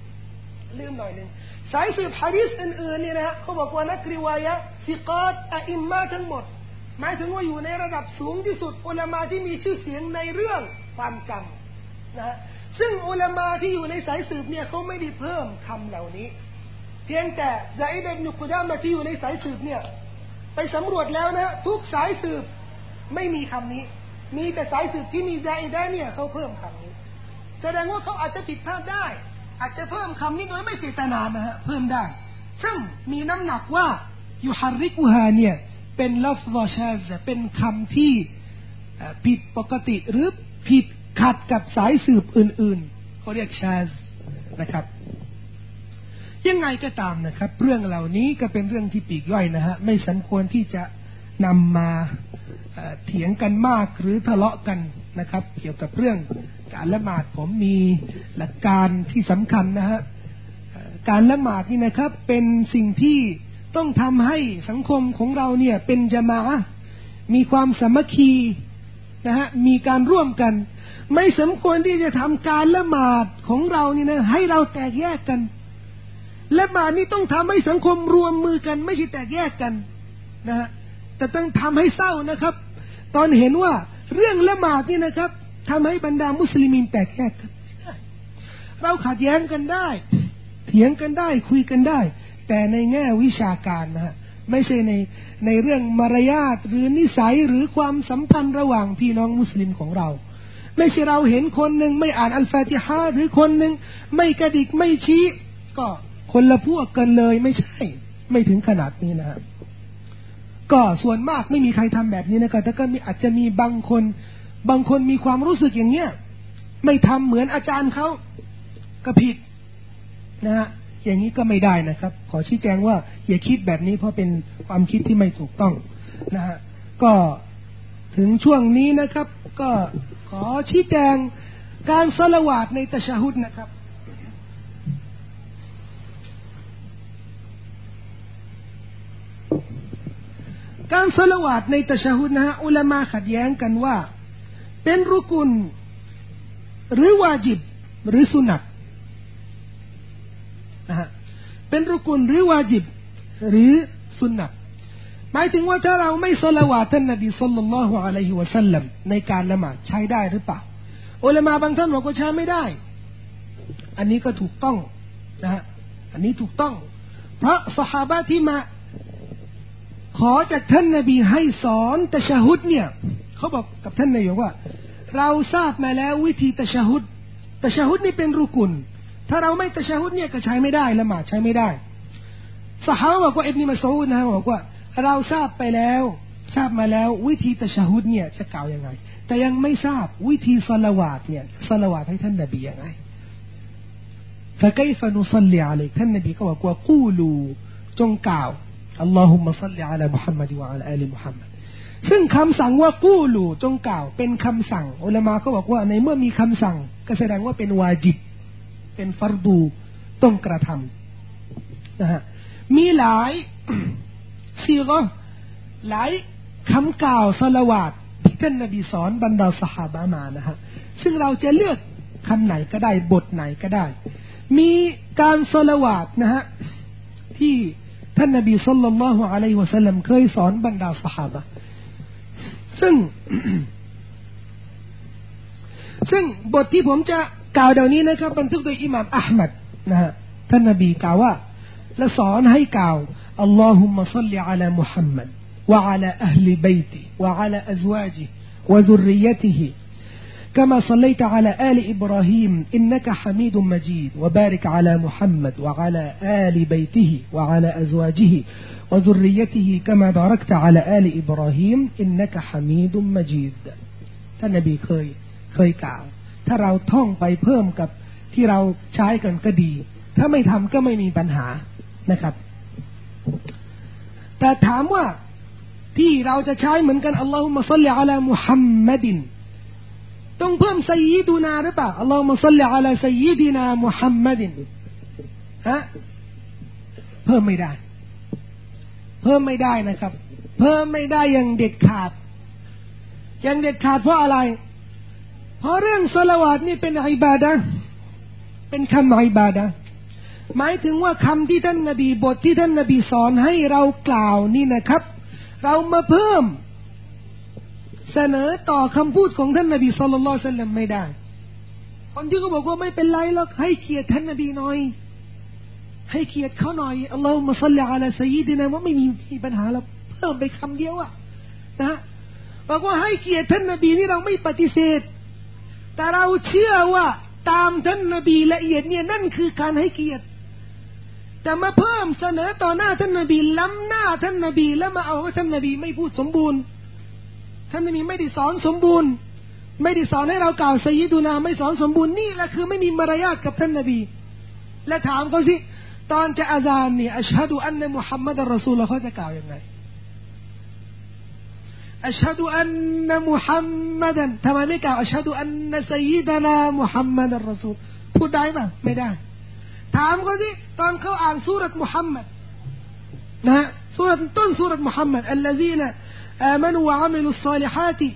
Speaker 1: สายสืบหะดีษอื่นๆเนี่ยนะเขาบอกว่านักริวายะห์ซิกาตอะอิมมะทั้งหมดหมายถึงว่าอยู่ในระดับสูงที่สุดอุลามะที่มีชื่อเสียงในเรื่องความจำนะซึ่งอุลามะที่อยู่ในสายสืบเนี่ยเขาไม่ได้เพิ่มคำเหล่านี้เพียงแต่ซะอีด อิบนุกุดามะที่อยู่ในสายสืบเนี่ยไปสำรวจแล้วนะทุกสายสืบไม่มีคำนี้มีแต่สายสืบที่มีซาอิดะเนี่ยเขาเพิ่มคำนี้แสดงว่าเขาอาจจะผิดพลาดได้อาจจะเพิ่มคำนี้โดยไม่เจตนานะฮะเพิ่มได้ซึ่งมีน้ำหนักว่ายุฮัรริกุฮาเนี่ยเป็นลัฟซอชาซเป็นคำที่ผิดปกติหรือผิดขัดกับสายสืบอื่นๆเขาเรียกชาซนะครับยังไงก็ตามนะครับเรื่องเหล่านี้ก็เป็นเรื่องที่ปลีกย่อยนะฮะไม่สมควรที่จะนำมาเถียงกันมากหรือทะเลาะกันนะครับเกี่ยวกับเรื่องการละหมาดผมมีหลักการที่สำคัญนะฮะการละหมาดนี่นะครับเป็นสิ่งที่ต้องทำให้สังคมของเราเนี่ยเป็นญะมาอะห์มีความสามัคคีนะฮะมีการร่วมกันไม่สมควรที่จะทำการละหมาดของเรานี่นะให้เราแตกแยกกันละหมาดนี่ต้องทำให้สังคมรวมมือกันไม่ใช่แตกแยกกันนะฮะแต่ต้องทำให้เศร้านะครับตอนเห็นว่าเรื่องละหมาดนี่นะครับทำให้บรรดามุสลิมแตกแยกกันเราขัดแย้งกันได้เถียงกันได้คุยกันได้แต่ในแง่วิชาการนะฮะไม่ใช่ในเรื่องมารยาทหรือนิสัยหรือความสัมพันธ์ระหว่างพี่น้องมุสลิมของเราไม่ใช่เราเห็นคนหนึ่งไม่อ่านอัลฟาติฮะห์หรือคนหนึ่งไม่กระดิกไม่ชี้ก็คนละพวกกันเลยไม่ใช่ไม่ถึงขนาดนี้นะฮะก็ส่วนมากไม่มีใครทำแบบนี้นะครับแต่ก็อาจจะมีบางคนมีความรู้สึกอย่างเนี้ยไม่ทำเหมือนอาจารย์เขาก็ผิดนะฮะอย่างนี้ก็ไม่ได้นะครับขอชี้แจงว่าอย่าคิดแบบนี้เพราะเป็นความคิดที่ไม่ถูกต้องนะฮะก็ถึงช่วงนี้นะครับก็ขอชี้แจงการศอลาวาตในตะชะฮุดนะครับการศอลาวาตในตะชะฮุดนะฮะอุลามะขัดแย้งกันว่าเป็นรุกุนหรือวาญิบหรือสุนัตนะฮะเป็นรุกุนหรือวาญิบหรือสุนัตหมายถึงว่าถ้าเราไม่ศอลาวาตท่านนบีศ็อลลัลลอฮุอะลัยฮิวะซัลลัมในการละหมาดใช้ได้หรือเปล่าอุลามะบางท่านบอกว่าใช้ไม่ได้อันนี้ก็ถูกต้องนะฮะอันนี้ถูกต้องเพราะซอฮาบะห์ที่มาขอจากท่านนบีให้สอนตะชะฮุดเนี่ยเขาบอกกับท่านนบีว่าเราทราบมาแล้ววิธีตะชะฮุดนี่เป็นรุกุนถ้าเราไม่ตะชะฮุดเนี่ยก็ใช้ไม่ได้ละหมาดใช้ไม่ได้ซอฮาบะห์บอกว่าอิบนุมัสอูดนะบอกว่าเราทราบมาแล้ววิธีตะชะฮุดเนี่ยจะกล่าวยังไงแต่ยังไม่ทราบวิธีศอลาวาตเนี่ยศอลาวาตให้ท่านนบียังไงفكيف نصلي عليك ท่านนบีก็บอกว่ากูลูจงกล่าวอัลลอฮุมมะศ็อลลิอะลามุฮัมมัดวะอะลาอาลิมุฮัมมัดซึ่งคำสั่งว่ากูลูจงกล่าวเป็นคำสั่งอุลามะก็บอกว่าในเมื่อมีคำสั่งก็แสดงว่าเป็นวาญิบเป็นฟัรดูต้องกระทำนะฮะมีหลายซีกะห์หลายคำกล่าวศอลาวาตที่ท่านนบีสอนบรรดาซอฮาบะห์มานะฮะซึ่งเราจะเลือกคำไหนก็ได้บทไหนก็ได้มีการศอลาวาตนะฮะที่ท่านนบีศ็อลลัลลอฮุอะลัยฮิวะซัลลัมเคยสอนบรรดาซอฮาบะห์ซึ่งบทที่ผมจะกล่าวเดี๋ยวนี้นะครับบันทึกโดยอิหม่ามอะห์มัดนะฮะท่านนบีกล่าวว่าและสอนให้กล่าวอัลลอฮุมมะศ็อลลิอะลามุฮัมมัดวะอะลาอะห์ลิบัยติวะอะลาอัซวาจิวะซุรริยะติฮิ كما صليت على آل إبراهيم إنك حميد مجيد وبارك على محمد وعلى آل بيته وعلى أزواجه وذريته كما باركت على آل إبراهيم إنك حميد مجيد ท่านนบีเคยกล่าวถ้าเราท่องไปเพิ่มกับที่เราใช้กันก็ดีถ้าไม่ทำก็ไม่มีปัญหานะครับแต่ถามว่าที่เราจะใช้เหมือนกันอัลลอฮุมมะศ็อลลิอะลามุฮัมมัดต้องเพิ่มไซยิดูนาหรือเปล่าอัลลอฮุมะศ็อลลิอะลาไซยิดินามุฮัมมัดฮะเพิ่มไม่ได้เพิ่มไม่ได้นะครับเพิ่มไม่ได้อย่างเด็ดขาดอย่างเด็ดขาดเพราะอะไรเพราะเรื่องศอลาวาตนี่เป็นอิบาดะห์เป็นคำอิบาดะห์หมายถึงว่าคำที่ท่านนบีบทที่ท่านนบีสอนให้เรากล่าวนี่นะครับเรามาเพิ่มเสนอต่อคำพูดของท่านนบีศ็อลลัลลอฮุอะลัยฮิวะซัลลัมไม่ได้คนที่เขาบอกว่าไม่เป็นไรหรอกให้เกียรติท่านนบีหน่อยให้เกียรติเขาหน่อยอัลลอฮุมะศ็อลลิอะลาซัยยิดินาว่าไม่มีปัญหาแล้วเพิ่มไปคำเดียวอะนะบอกว่าให้เกียรติท่านนบีนี่เราไม่ปฏิเสธแต่เราเชื่อว่าตามท่านนบีละเอียดเนี่ยนั่นคือการให้เกียรติแต่มาเพิ่มเสนอต่อหน้าท่านนบีล้ำหน้าท่านนบีแล้วมาเอาว่าท่านนบีไม่พูดสมบูรณ์ท่านนบีไม่ได้สอนสมบูรณ์ไม่ได้สอนให้เรากล่าวซัยยิดูนาไม่สอนสมบูรณ์นี่แหละคือไม่มีมารยาทกับท่านนบีและถามเขาสิตอนจะอาซานเนี่ยอัชฮะดุอันนะมุฮัมมัดอัลรอซูลเขาจะกล่าวยังไงอัชฮะดุอันนะมุฮัมมัดทำไมไม่กล่าวอัชฮะดุอันนะซัยยิดะนามุฮัมมัดอัลรอซูลพูดได้ป่ะไม่ได้ถามเขาสิตอนเขาอ่านซูเราะห์มุฮัมมัดนะซูเราะห์ต้นซูเราะห์มุฮัมมัดอัลลซีนะอามานูวะอะมิลุศศอลิฮาติ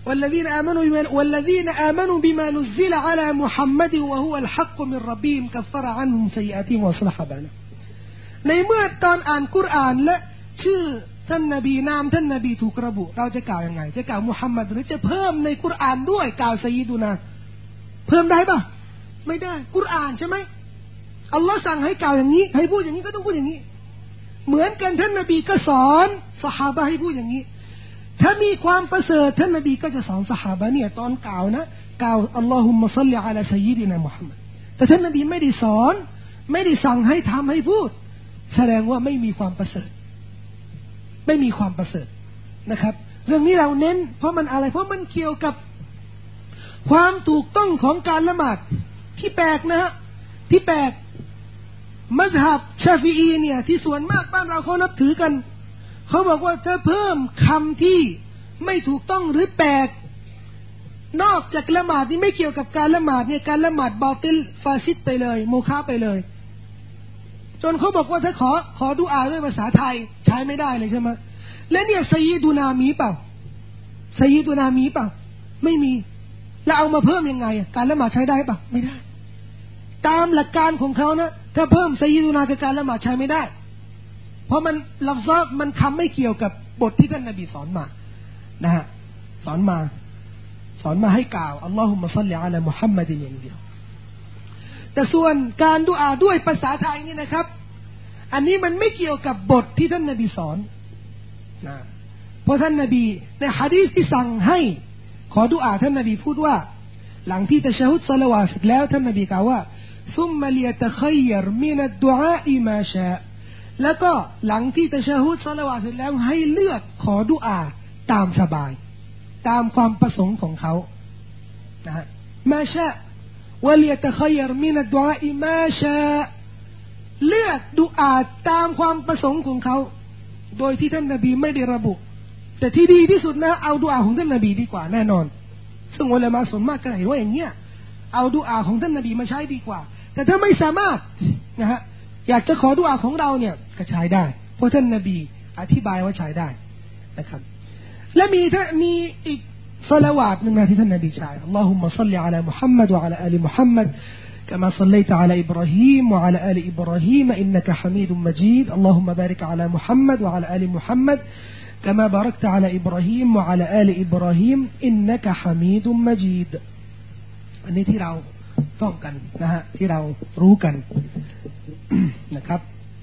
Speaker 1: والذين آمنوا بما نزل على محمد وهو الحق من ربهم كفر عنهم سيئاتهم وأصلح بالهم ในเมื่อตอนอ่านกุรอานและชื่อท่านนบีนามท่านนบีถูกระบุเราจะกล่าวยังไงจะกล่าวมุฮัมมัดหรือจะเพิ่มในกุรอานด้วยกล่าวซัยยิดูนาเพิ่มได้ป่ะไม่ได้กุรอานใช่ไหมอัลลอฮ์สั่งให้กล่าวอย่างนี้ให้พูดอย่างนี้ก็ต้องพูดอย่างนี้เหมือนกันท่านนบีก็สอนซอฮาบะห์ให้พูดอย่างนี้ถ้ามีความประเสริฐท่านนบีก็จะสอนซอฮาบะห์เนี่ยตอนกล่าวนะกล่าวอัลลอฮุมะศ็อลลิอะลาซัยยิดินามุฮัมมัดแต่ท่านนบีไม่ได้สอนไม่ได้สั่งให้ทำให้พูดแสดงว่าไม่มีความประเสริฐไม่มีความประเสริฐนะครับเรื่องนี้เราเน้นเพราะมันอะไรเพราะมันเกี่ยวกับความถูกต้องของการละหมาดที่แปลกนะฮะที่แปลกมัซฮับชาฟิอีเนี่ยที่ส่วนมากบ้านเราเขานับถือกันเขาบอกว่าถ้าเพิ่มคำที่ไม่ถูกต้องหรือแปลกนอกจากละหมาดนี่ไม่เกี่ยวกับการละหมาดเนี่ยการละหมาดบาติลฟาซิดไปเลยโมฆะไปเลยจนเขาบอกว่าถ้าขอดุอาด้วยภาษาไทยใช้ไม่ได้เลยใช่ไหมและเนี่ยซัยยิดูนามีเปล่าซัยยิดูนามีเปล่าไม่มีแล้วเอามาเพิ่มยังไงการละหมาดใช้ได้เปล่าไม่ได้ตามหลักการของเขานะถ้าเพิ่มซัยยิดูนากับการละหมาดใช้ไม่ได้เพราะมันลัฟซ์มันคำไม่เกี่ยวกับบทที่ท่านนบีสอนมานะฮะสอนมาให้กล่าวอัลลอฮุมะศ็อลลิอะลามุฮัมมัดอย่างเดียวแต่ส่วนการดุอาด้วยภาษาไทยนี่นะครับอันนี้มันไม่เกี่ยวกับบทที่ท่านนบีสอนนะเพราะท่านนบีในหะดีษที่สั่งให้ขอดุอาท่านนบีพูดว่าหลังที่ตะชะฮุดศอลาวาตเสร็จแล้วท่านนบีกล่าวว่าซุมมะลิยะตะคัยยัรมินัดดุอาอิมาชาแล้วก็หลังที่ตะชะฮุดศอลาวาตเสร็จแล้วให้เลือกขอดุอาตามสบายตามความประสงค์ของเขานะฮะมาชาวัลยะตะคัยยัรมินัดดุอาอิมาชาเลือกดุอาตามความประสงค์ของเขาโดยที่ท่านนบีไม่ได้ระบุแต่ที่ดีที่สุดนะเอาดุอาของท่านนบีดีกว่าแน่นอนซึ่งอุลามะส่วนมากก็เห็นว่าอย่างเงี้ยเอาดุอาของท่านนบีมาใช้ดีกว่าแต่ถ้าไม่สามารถนะฮะอยากจะขอดุอาของเราเนี่ยก็ใช้ได้เพราะท่านนบีอธิบายว่าใช้ได้นะครับและมีอีกศอลาวาตนึงนะที่ท่านนบีใช้อัลลอฮุมะศ็อลลิอะลามุฮัมมัดวะอะลาอาลิมุฮัมมัดكما صليت على إبراهيم وعلى آل إبراهيم إنك حميد مجيد اللهم بارك على محمد وعلى آل محمد كما باركت على إبراهيم وعلى آل إبراهيم إنك حميد مجيد อันนี้ที่เราต้องกันนะฮะที่เรารู้กันนะครับ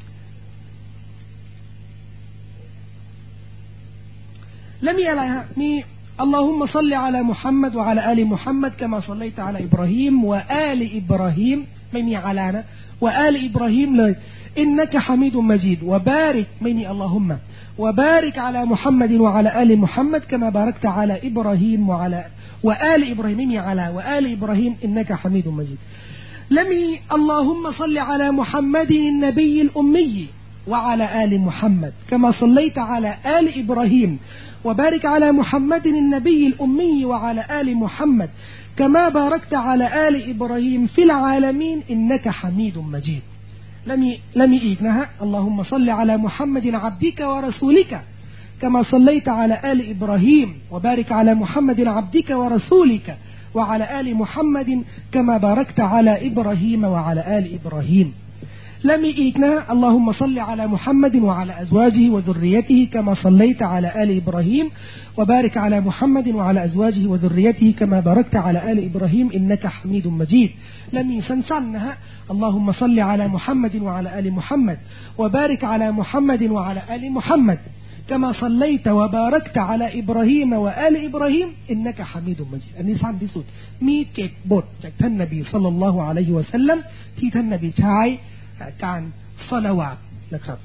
Speaker 1: และมีอะไรฮะมี اللهم صل على محمد وعلى آل محمد كما صليت على إبراهيم وآل إبراهيمไม่มีعلىนะوآل إبراهيم เลย إنك حميد مجيد وباركไม่มี اللهم وبارك على محمد وعلى آل محمد كما باركت على إبراهيم وآل إبراهيمไม่มีعلى وآل إبراهيم إنك حميد مجيد และมี اللهم صل على محمد النبي الأمي وعلى آل محمد كما صليت على آل إبراهيم وبارك على محمد النبي الأمي وعلى آل محمد كما باركت على آل إبراهيم في العالمين إنك حميد مجيد لم يئنها اللهم صل على محمد عبدك ورسولك كما صليت على آل إبراهيم وبارك على محمد عبدك ورسولك وعلى آل محمد كما باركت على إبراهيم وعلى آل إبراهيم لم يئنها اللهم صل على محمد وعلى أزواجه وذريته كما صليت على آل إبراهيم وبارك على محمد وعلى أزواجه وذريته كما باركت على آل إبراهيم إنك حميد مجيد لم يسنسنها اللهم صل على محمد وعلى آل محمد وبارك على محمد وعلى آل محمد كما صليت وباركت على إبراهيم وآل إبراهيم إنك حميد مجيد อันนี้สั้นที่สุดมี7บทจากท่านนบีศ็อลลัลลอฮุอะลัยฮิวะซัลลัมที่ท่านนบีใช้การศอลาวาตนะครับ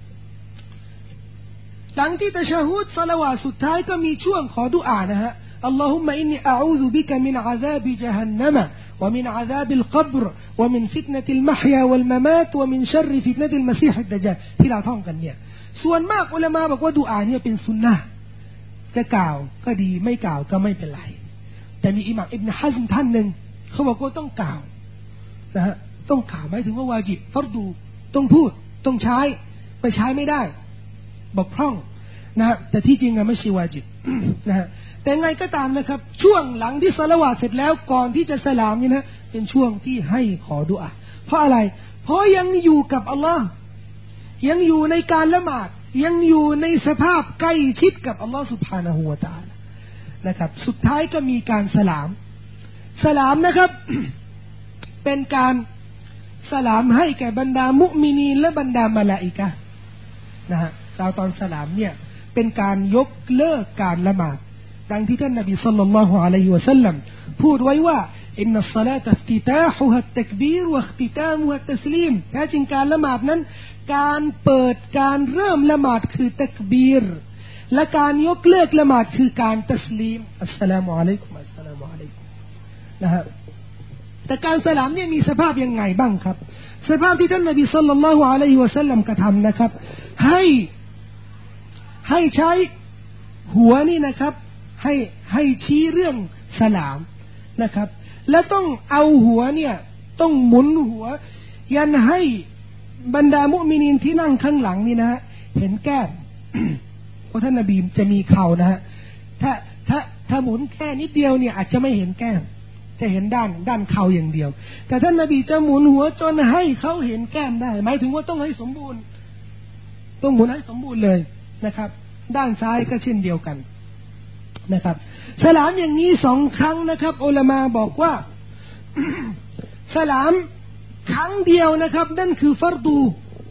Speaker 1: หลังที่ตะชะฮูดศอลาวาตสุดท้ายก็มีช่วงขอดุอานะฮะอัลลอฮุมมะอินนีอะอูซุบิกะมินอะซาบิญะฮันนัมวะมินอะซาบิลกับรวะมินฟิตนะติลมะฮยาวัลมะมาตวะมินชัรริฟิตนะติลมะซีฮิดดัจญาลที่เราท่องกันเนี่ยส่วนมากอุลามะบอกว่าดุอาเนี่ยเป็นสุนนะห์จะกล่าวก็ดีไม่กล่าวก็ไม่เป็นไรแต่มีอิหม่ามอิบนุฮัซมท่านนึงเขาบอกว่าต้องกล่าวนะฮะต้องกล่าวหมายถึงว่าวาญิบฟัรดูต้องพูดต้องใช้ไปใช้ไม่ได้บกพร่องนะฮะแต่ที่จริงอะไม่ใช่วาญิบนะฮะแต่ไงก็ตามนะครับช่วงหลังที่ศอลาวาตเสร็จแล้วก่อนที่จะสลามนี่นะเป็นช่วงที่ให้ขอดุอาเพราะอะไรเพราะยังอยู่กับอัลลอฮ์ยังอยู่ในการละหมาดยังอยู่ในสภาพใกล้ชิดกับอัลลอฮ์ سبحانه และ تعالى นะครับสุดท้ายก็มีการสลามนะครับ เป็นการสลามให้แก่บรรดามุมินีนและบรรดามลาอิกะฮ์นะฮะตอนสลามเนี่ยเป็นการยกเลิกการละหมาดดังที่ท่านนบีศ็อลลัลลอฮุอะลัยฮิวะซัลลัมพูดไว้ว่าอินนัสศอลาตะอิฟติตาฮุฮะตักบีรวะอิคติตามุฮะตัสลีมแท้จริงการละหมาดนั้นการเปิดการเริ่มละหมาดคือตักบีรและการยกเลิกละหมาดคือการตัสลีมอัสสลามุอะลัยกุมอัสสลามุอะลัยกุมนะฮะแต่การสลามเนี่ยมีสภาพยังไงบ้างครับสภาพที่ท่านนบีศ็อลลัลลอฮุอะลัยฮิวะซัลลัมกระทำนะครับให้ใช้หัวนี่นะครับให้ชี้เรื่องสลามนะครับและต้องเอาหัวเนี่ยต้องหมุนหัวยันให้บรรดามุมินีนที่นั่งข้างหลังนี่นะฮะเห็นแก้ม เพราะท่านนบีจะมีเข่านะฮะถ้าหมุนแค่นิดเดียวเนี่ยอาจจะไม่เห็นแก้มจะเห็นด้านเข่าอย่างเดียวแต่ท่านนบีจะหมุนหัวจนให้เขาเห็นแก้มได้หมายถึงว่าต้องให้สมบูรณ์ต้องหมุนให้สมบูรณ์เลยนะครับด้านซ้ายก็เช่นเดียวกันนะครับสลามอย่างนี้2 ครั้งนะครับอุลามะบอกว่า สลามครั้งเดียวนะครับนั่นคือฟัรดู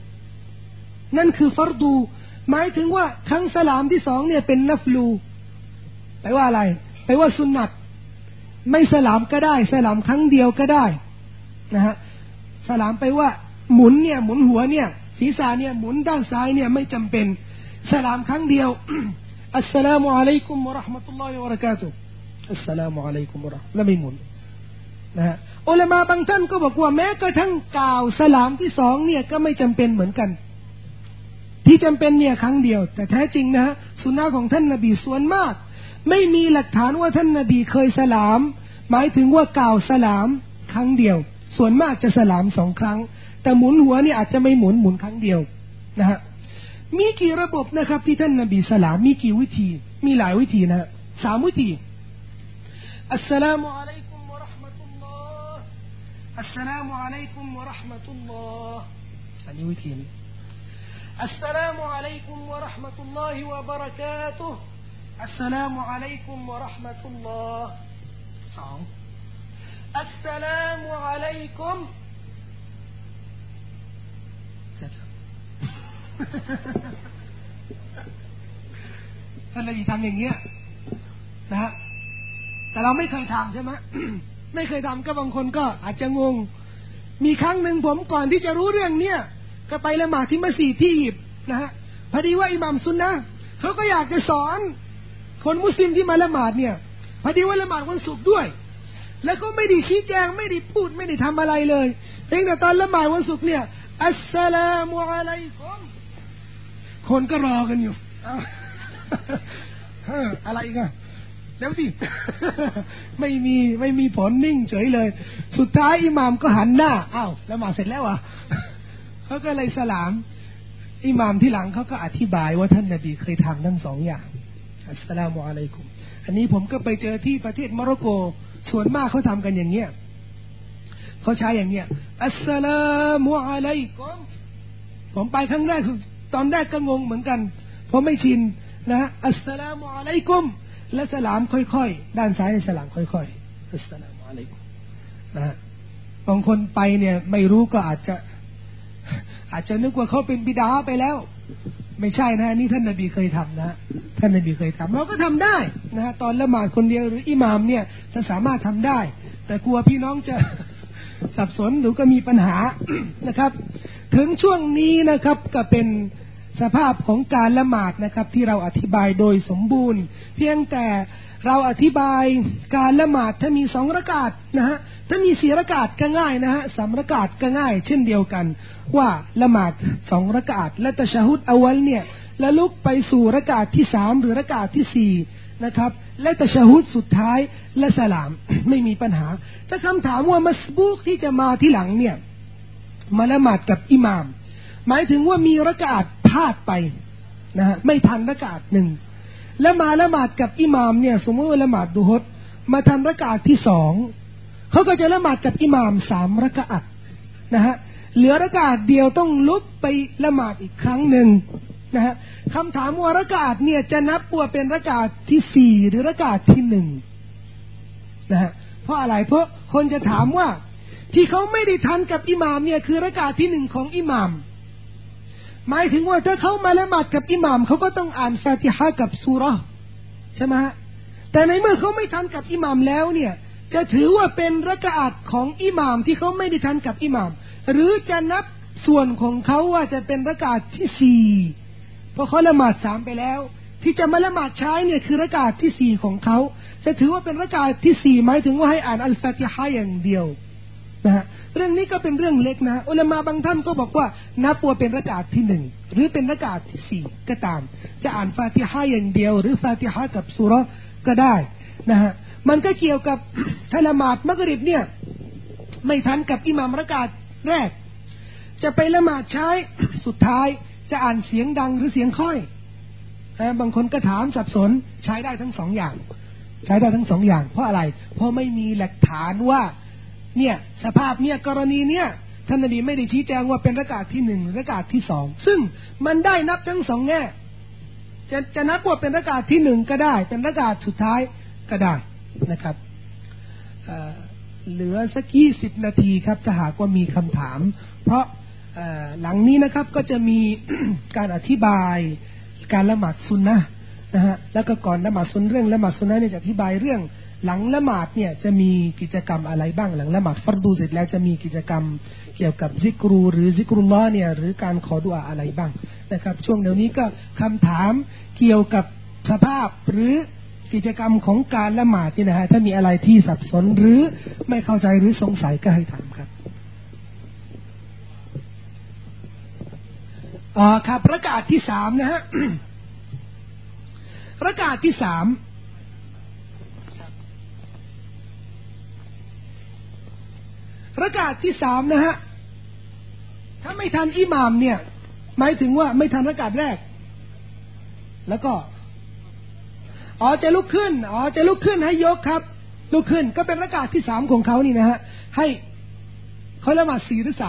Speaker 1: หมายถึงว่าครั้งสลามที่2เนี่ยเป็นนัฟลูแปลว่าอะไรแปลว่าสุนนัตไม่สลามก็ได้สลามครั้งเดียวก็ได้นะฮะสลามไปว่าหมุนหัวเนี่ยศีรษะเนี่ยหมุนด้านซ้ายเนี่ยไม่จำเป็นสลามครั้งเดียว อัสสลามุอะลัยกุมวะเราะห์มะตุลลอฮิวะบะเราะกาตุฮ์อัสสลามุอะลัยกุมวะเราะห์แล้วไม่หมุนนะฮะอุลามะบางท่านก็บอกว่าแม้กระทั่งกล่าวสลามที่2เนี่ยก็ไม่จำเป็นเหมือนกันที่จำเป็นเนี่ยครั้งเดียวแต่แท้จริงนะฮะสุนนะของท่านนบีส่วนมากไม่มีหลักฐานว่าท่านนบีเคยสลามหมายถึงว่ากล่าวสลามครั้งเดียวส่วนมากจะสลาม2 ครั้งแต่หมุนหัวเนี่ยอาจจะไม่หมุนครั้งเดียวนะฮะมีกี่ระบบนะครับที่ท่านนบีสลามมีกี่วิธีมีหลายวิธีนะ3 วิธีอัสสลามุอะลัยกุมวะเราะห์มะตุลลอฮ์อัสสลามุอะลัยกุมวะเราะห์มะตุลลอฮ์อันนี้วิธีนี้อัสสลามุอะลัยกุมวะเราะห์มะตุลลอฮิวะบะเราะกาตุฮ์อัสสลามุอะลัยกุมวะเราะห์มะตุลลอฮ์2อัสสลามุอะลัยกุมท่านนบีทำอย่างเงี้ยนะฮะแต่เราไม่เคยทำใช่ไหม ไม่เคยทำก็บางคนก็อาจจะงงมีครั้งหนึ่งผมก่อนที่จะรู้เรื่องเนี้ยก็ไปละหมาดที่มัสยิดที่อียิปต์นะฮะพอดีว่าอิหม่ามซุนนะห์เขาก็อยากจะสอนคนมุสลิมที่มาละหมาดเนี่ยพอดีว่าละหมาดวันศุกร์ด้วยแล้วก็ไม่ได้ชี้แจงไม่ได้พูดไม่ได้ทำอะไรเลยเพียงแต่ตอนละหมาดวันศุกร์เนี่ยอัสสลามุอะลัยกุมคนก็รอกันอยู่อะไรกันเดี๋ยวสิไม่มีผลนิ่งเฉยเลยสุดท้ายอิหม่ามก็หันหน้าอ้าวละหมาดเสร็จแล้วอ่ะเขาก็เลยสลามอิหม่ามที่หลังเขาก็อธิบายว่าท่านนบีเคยทำทั้งสองอย่างอัสสลามุอะลัยกุมอันนี้ผมก็ไปเจอที่ประเทศโมร็อกโกส่วนมากเขาทำกันอย่างเงี้ยเขาใช้อย่างเงี้ยอัสสลามุอะลัยกุมผมไปครั้งแรกตอนแรกก็งงเหมือนกันเพราะไม่ชินนะอัสสลามุอะลัยกุมและสลามค่อยๆด้านซ้ายสลามค่อยๆอัสสลามุอะลัยกุมนะบางคนไปเนี่ยไม่รู้ก็อาจจะนึกว่าเขาเป็นบิดาไปแล้วไม่ใช่นะนี่ท่านนบีเคยทำนะท่านนบีเคยทำเราก็ทำได้นะตอนละหมาดคนเดียวหรืออิหม่ามเนี่ยจะสามารถทำได้แต่กลัวพี่น้องจะสับสนหรือก็มีปัญหา นะครับถึงช่วงนี้นะครับก็เป็นสภาพของการละหมาดนะครับที่เราอธิบายโดยสมบูรณ์เพียงแต่เราอธิบายการละหมาดถ้ามี2 เราะกาตนะฮะถ้ามี4 เราะกาตก็ง่ายนะฮะ3 เราะกาตก็ง่ายเช่นเดียวกันว่าละหมาด2 เราะกาตและตะชะฮุดอวัลเนี่ยละลุกไปสู่เราะกาตที่3หรือเราะกาตที่4นะครับและตะชะฮุดสุดท้ายและสลาม ไม่มีปัญหาถ้าคำถามว่ามัสบูกที่จะมาที่หลังเนี่ยมาละหมาดกับอิหม่ามหมายถึงว่ามีเราะกาตพลาดไปนะฮะไม่ทันเราะกาตหนึ่งแล้วมาละหมาดกับอิหม่ามเนี่ยสมมติว่าละหมาดดุฮรมาทันเราะกาตที่2เขาก็จะละหมาดกับอิหม่าม3 เราะกาตนะฮะเหลือเราะกาตเดียวต้องลุกไปละหมาดอีกครั้งหนึ่งนะฮะคำถามว่าเราะกาตเนี่ยจะนับว่าเป็นเราะกาตที่4หรือเราะกาตที่1นะฮะเพราะอะไรเพราะคนจะถามว่าที่เขาไม่ได้ทันกับอิหม่ามเนี่ยคือเราะกาตที่1ของอิหม่ามหมายถึงว่าถ้าเขามาละหมาดกับอิหม่ามเขาก็ต้องอ่านฟาติฮะกับซูเราะห์ใช่ไหมฮะแต่ในเมื่อเขาไม่ทันกับอิหม่ามแล้วเนี่ยจะถือว่าเป็นเราะกาตของอิหม่ามที่เขาไม่ได้ทันกับอิหม่ามหรือจะนับส่วนของเขาว่าจะเป็นเราะกาตที่4เพราะเขาละหมาด3ไปแล้วที่จะมาละหมาดใช้เนี่ยคือเราะกาตที่4ของเขาจะถือว่าเป็นเราะกาตที่4หมายถึงว่าให้อ่านอัลฟาติฮะอย่างเดียวนะฮะเรื่องนี้ก็เป็นเรื่องเล็กนะอุลามะบางท่านก็บอกว่านับว่าเป็นเราะกาตที่1หรือเป็นเราะกาตที่4ก็ตามจะอ่านฟาติฮะอย่างเดียวหรือฟาติฮะกับซูเราะห์ก็ได้นะฮะมันก็เกี่ยวกับถ้าละหมาดมักริบเนี่ยไม่ทันกับอิหม่ามเราะกาตแรกจะไปละหมาดใช้สุดท้ายจะอ่านเสียงดังหรือเสียงค่อยบางคนก็ถามสับสนใช้ได้ทั้ง2อย่างใช้ได้ทั้ง2อย่างเพราะอะไรเพราะไม่มีหลักฐานว่าเนี่ยสภาพเนี่ยกรณีเนี่ยท่านนบีไม่ได้ชี้แจงว่าเป็นเราะกาตที่1หรือเราะกาตที่2ซึ่งมันได้นับทั้ง2แง่จะนับว่าเป็นเราะกาตที่1ก็ได้เป็นเราะกาตสุดท้ายก็ได้นะครับเหลือสัก20 นาทีครับถ้าหากว่ามีคำถามเพราะหลังนี้นะครับก็จะมี การอธิบายการละหมาดซุนนะห์นะฮะแล้วก็ก่อนละหมาดซุนเรื่องละหมาดซุนนะห์เนี่ยจะอธิบายเรื่องหลังละหมาดเนี่ยจะมีกิจกรรมอะไรบ้างหลังละหมาดฟัรดูเสร็จแล้วจะมีกิจกรรมเกี่ยวกับซิกรูหรือซิกรุลลอฮ์เนี่ยหรือการขอดุอาอะไรบ้างนะครับช่วงเดี๋ยวนี้ก็คำถามเกี่ยวกับสภาพหรือกิจกรรมของการละหมาดนี่นะฮะถ้ามีอะไรที่สับสนหรือไม่เข้าใจหรือสงสัยก็ให้ถามครับครับเราะกาตที่3นะฮะ เราะกาตที่3เราะกาตที่3นะฮะถ้าไม่ทันอิหม่ามเนี่ยหมายถึงว่าไม่ทันเราะกาตแรกแล้วก็จะลุกขึ้นให้ยกครับลุกขึ้นก็เป็นเราะกาตที่3ของเขานี่นะฮะให้เขาละหมาด4หรือ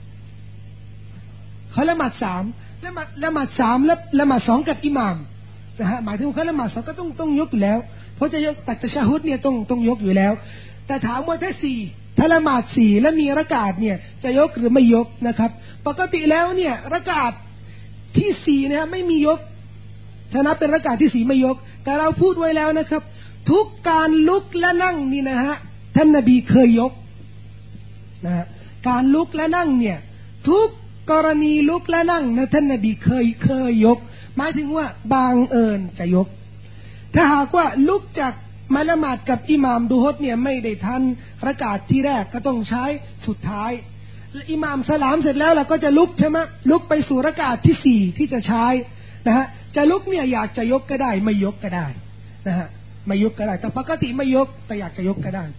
Speaker 1: 3เขาละหมาด3ละหมาด3และละหมาด2กับอิหม่ามนะฮะหมายถึงเขาละหมาด2ก็ต้องยกอยู่แล้วเพราะจะยกตักตะชะฮุดเนี่ยต้องยกอยู่แล้วแต่ถามว่าถ้าละหมาด4และมีเราะกาตเนี่ยจะยกหรือไม่ยกนะครับปกติแล้วเนี่ยเราะกาตที่4นะไม่มียกถ้านับเป็นเราะกาตที่4ไม่ยกแต่เราพูดไว้แล้วนะครับทุกการลุกและนั่งนี่นะฮะท่านนบีเคยยกนะฮะการลุกและนั่งเนี่ยทุกกรณีลุกและนั่งนะท่านนบีเคยยกหมายถึงว่าบางเอิญจะยกถ้าหากว่าลุกจากมาละหมาดกับอิหม่ามดุฮรเนี่ยไม่ได้ทันเราะกาตที่แรกก็ต้องใช้สุดท้ายและอิหม่ามสลามเสร็จแล้วเราก็จะลุกใช่ไหมลุกไปสู่เราะกาตที่4ที่จะใช้นะฮะจะลุกเนี่ยอยากจะยกก็ได้ไม่ยกก็ได้นะฮะไม่ยกก็ได้แต่ปกติไม่ยกแต่อยากจะยกก็ได้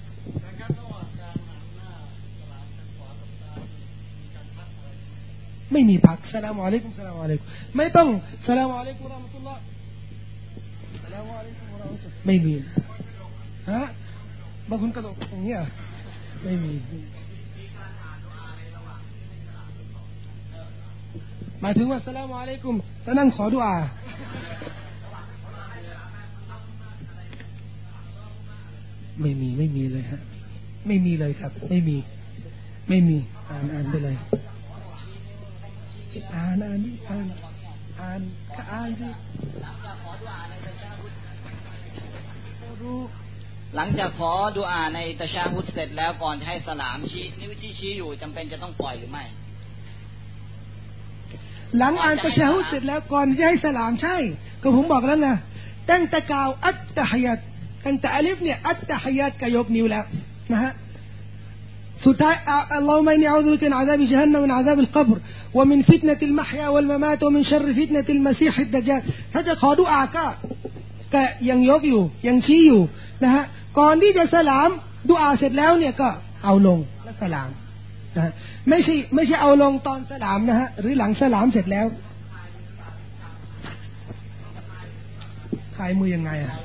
Speaker 1: ไม่มีพักสลามอะลัยกุมสลามอะลัยกุมไม่ต้องสลามอะลัยกุมเราะห์มะตุลลอฮ์สลามอะลัยกุมเราะห์มะตุลลอฮ์ไม่มีฮะบางคนกระโดดอย่างเงี้ยไม่มีหมายถึงว่าสลามอะลัยกุมจะนั่งขอดุอาไม่มีเลยฮะไม่มีเลยครับไม่มีอ่านไปเลยอ่านดิอ่านสิ
Speaker 2: หลังจากขอดุอาในตะชาฮุดเสร็จแล้วก่อนให้สลามชี้นิ้วชี้อยู่จำเป็นจะต้องปล่อยหรือไม่
Speaker 1: หลังอ่านตะชาฮุดเสร็จแล้วก่อนจะให้สลามใช่ก็ผมบอกแล้วนะตั้งแต่กล่าวอัตตะฮิยัตตั้งแต่อลิฟเนี่ยอัตตะฮิยัตก็ยกนิ้วแล้วนะฮะสุดท้ายอัลลอฮุมะอินนีอะอูซุบิกะมินอะซาบิญะฮันนัมวะมินอะซาบิลกับรวะมินฟิตนะติลมะฮยาวัลมะมาตวะมินชัรริฟิตนะติลมะซีฮิดดัจญาลถ้าจะขอดุอาก็ยังยกอยู่ยังชี้อยู่นะฮะก่อนที่จะสลามดุอาเสร็จแล้วเนี่ยก็เอาลงและสลามนะไม่ใช่เอาลงตอนสลามนะฮะหรือหลังสลามเสร็จแล้วขายมือยังไงอ่ะ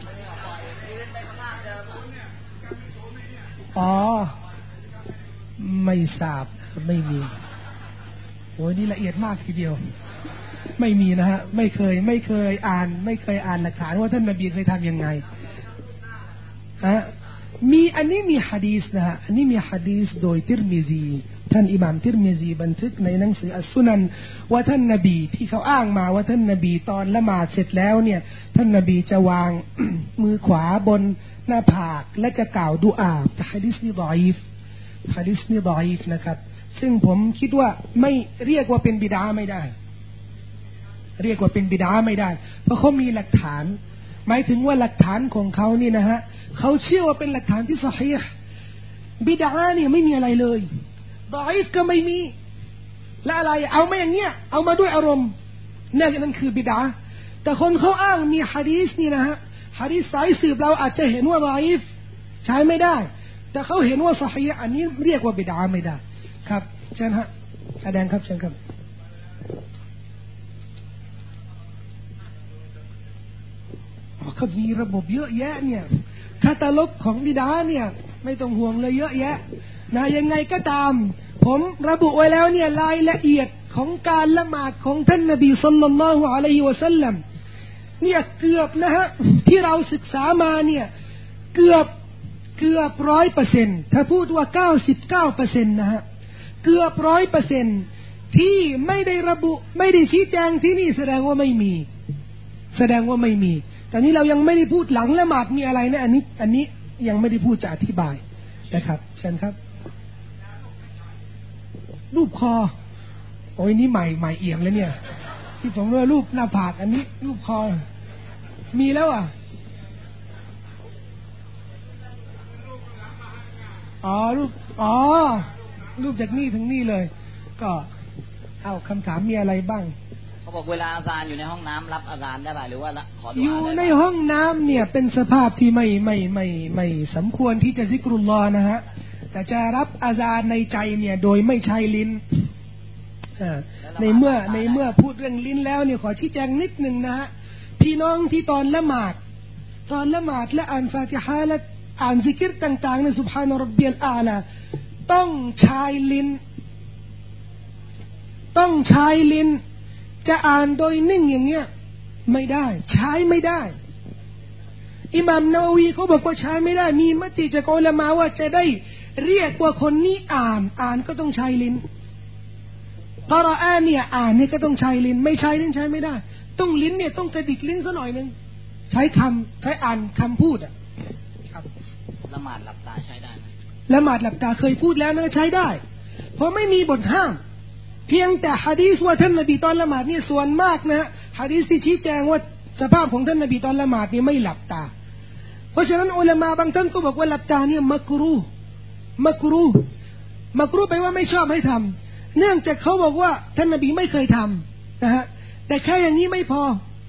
Speaker 1: อ๋อไม่ทราบไม่มีโอ้ยนี่ละเอียดมากทีเดียวไม่มีนะฮะไม่เคยอ่านหลักฐานว่าท่านนบีเคยทำยังไงฮะมีอันนี้มีหะดีษนะฮะอันนี้มีหะดีษโดยติรมิซีท่านอิหม่ามติรมิซีบันทึกในหนังสืออัสซุนันว่าท่านนบีที่เขาอ้างมาว่าท่านนบีตอนละหมาดเสร็จแล้วเนี่ยท่านนบีจะวาง มือขวาบนหน้าผากและจะกล่าวดุอาแต่หะดีษนี้ฎออีฟหะดีษนี้ฎออีฟนะครับซึ่งผมคิดว่าไม่เรียกว่าเป็นบิดาไม่ได้เรียกว่าเป็นบิดาไม่ได้เพราะเขามีหลักฐานหมายถึงว่าหลักฐานของเขานี่นะฮะเขาเชื่อว่าเป็นหลักฐานที่ซอฮีฮ์บิดาเนี่ยไม่มีอะไรเลยฎออีฟก็ไม่มีและอะไรเอามาอย่างเงี้ยเอามาด้วยอารมณ์นั่นคือบิดาแต่คนเขาอ้างมีหะดีษนี่นะฮะหะดีษสายสืบเราอาจจะเห็นว่าฎออีฟใช้ไม่ได้แต่เขาเห็นว่าซอฮีฮ์อันนี้เรียกว่าบิดาไม่ได้ครับเชิญฮะแสดงครับเชิญครับเขามีระบบเยอะแยะเนี่ยคาตาล็อกของบิดาเนี่ยไม่ต้องห่วงเลยเยอะแยะนะยังไงก็ตามผมระบุไว้แล้วเนี่ยรายละเอียดของการละหมาดของท่านนบีศ็อลลัลลอฮุอะลัยฮิวะซัลลัมเนี่ยเกือบนะฮะที่เราศึกษามาเนี่ยเกือบ100%ถ้าพูดว่า99%นะฮะเกือบ100%ที่ไม่ได้ระบุไม่ได้ชี้แจงที่นี่แสดงว่าไม่มีแต่นี้เรายังไม่ได้พูดหลังละหมาดมีอะไรนะอันนี้ยังไม่ได้พูดจะอธิบายนะครับเชิญครับรูปคอโอ้ยนี่ใหม่เอียงแล้วเนี่ยที่ผมว่ารูปหน้าผากอันนี้รูปคอมีแล้วอ่ะรูปจากนี่ถึงนี่เลยก็เอาคำถามมีอะไรบ้าง
Speaker 2: เขาบอกเวลาอาซานอยู่ในห้องน้ำรับอาซานได้ป่ะหรือว่าขอดุอา
Speaker 1: อยู่ในห้องน้ำเนี่ยเป็นสภาพที่ไม่สมควรที่จะซิกรุลลอฮ์นะฮะแต่จะรับอาซานในใจเนี่ยโดยไม่ใช้ลิ้นในเมื่อพูดเรื่องลิ้นแล้วเนี่ยขอชี้แจงนิดนึงนะฮะพี่น้องที่ตอนละหมาดและอ่านฟาติฮะและอ่านซิกรต่างๆในซุบฮานะร็อบบิยัลอาลาต้องใช้ลิ้นจะอ่านโดยนิ่งอย่างเงี้ยไม่ได้ใช้ไม่ได้อิหม่ามนาวีเขาบอกว่าใช้ไม่ได้มีมติจากอุลามะว่าจะได้เรียกว่าคนนี้อ่านก็ต้องใช้ลิ้นกอรออาเนี่ยอ่านเนี่ยก็ต้องใช้ลิ้นไม่ใช้ลิ้นใช้ไม่ได้ต้องลิ้นเนี่ยต้องกระดิกลิ้นซะหน่อยนึงใช้อ่านคำพูดอ่ะครับ
Speaker 2: ละหมาดหลับตาใช้ได้ไหม
Speaker 1: ละหมาดหลับตาเคยพูดแล้วนะใช้ได้เพราะไม่มีบทห้ามเพียงแต่หะดีษว่าท่านนบีตอนละหมาดนี่ส่วนมากนะหะดีษที่ชี้แจงว่าสภาพของท่านนบีตอนละหมาดนี่ไม่หลับตาเพราะฉะนั้นอุลามะบางท่านก็บอกว่าหลับตาเนี่ยมักรูฮ์แปลว่าไม่ชอบให้ทำเนื่องจากเขาบอกว่าท่านนบีไม่เคยทำนะฮะแต่แค่อย่างนี้ไม่พอ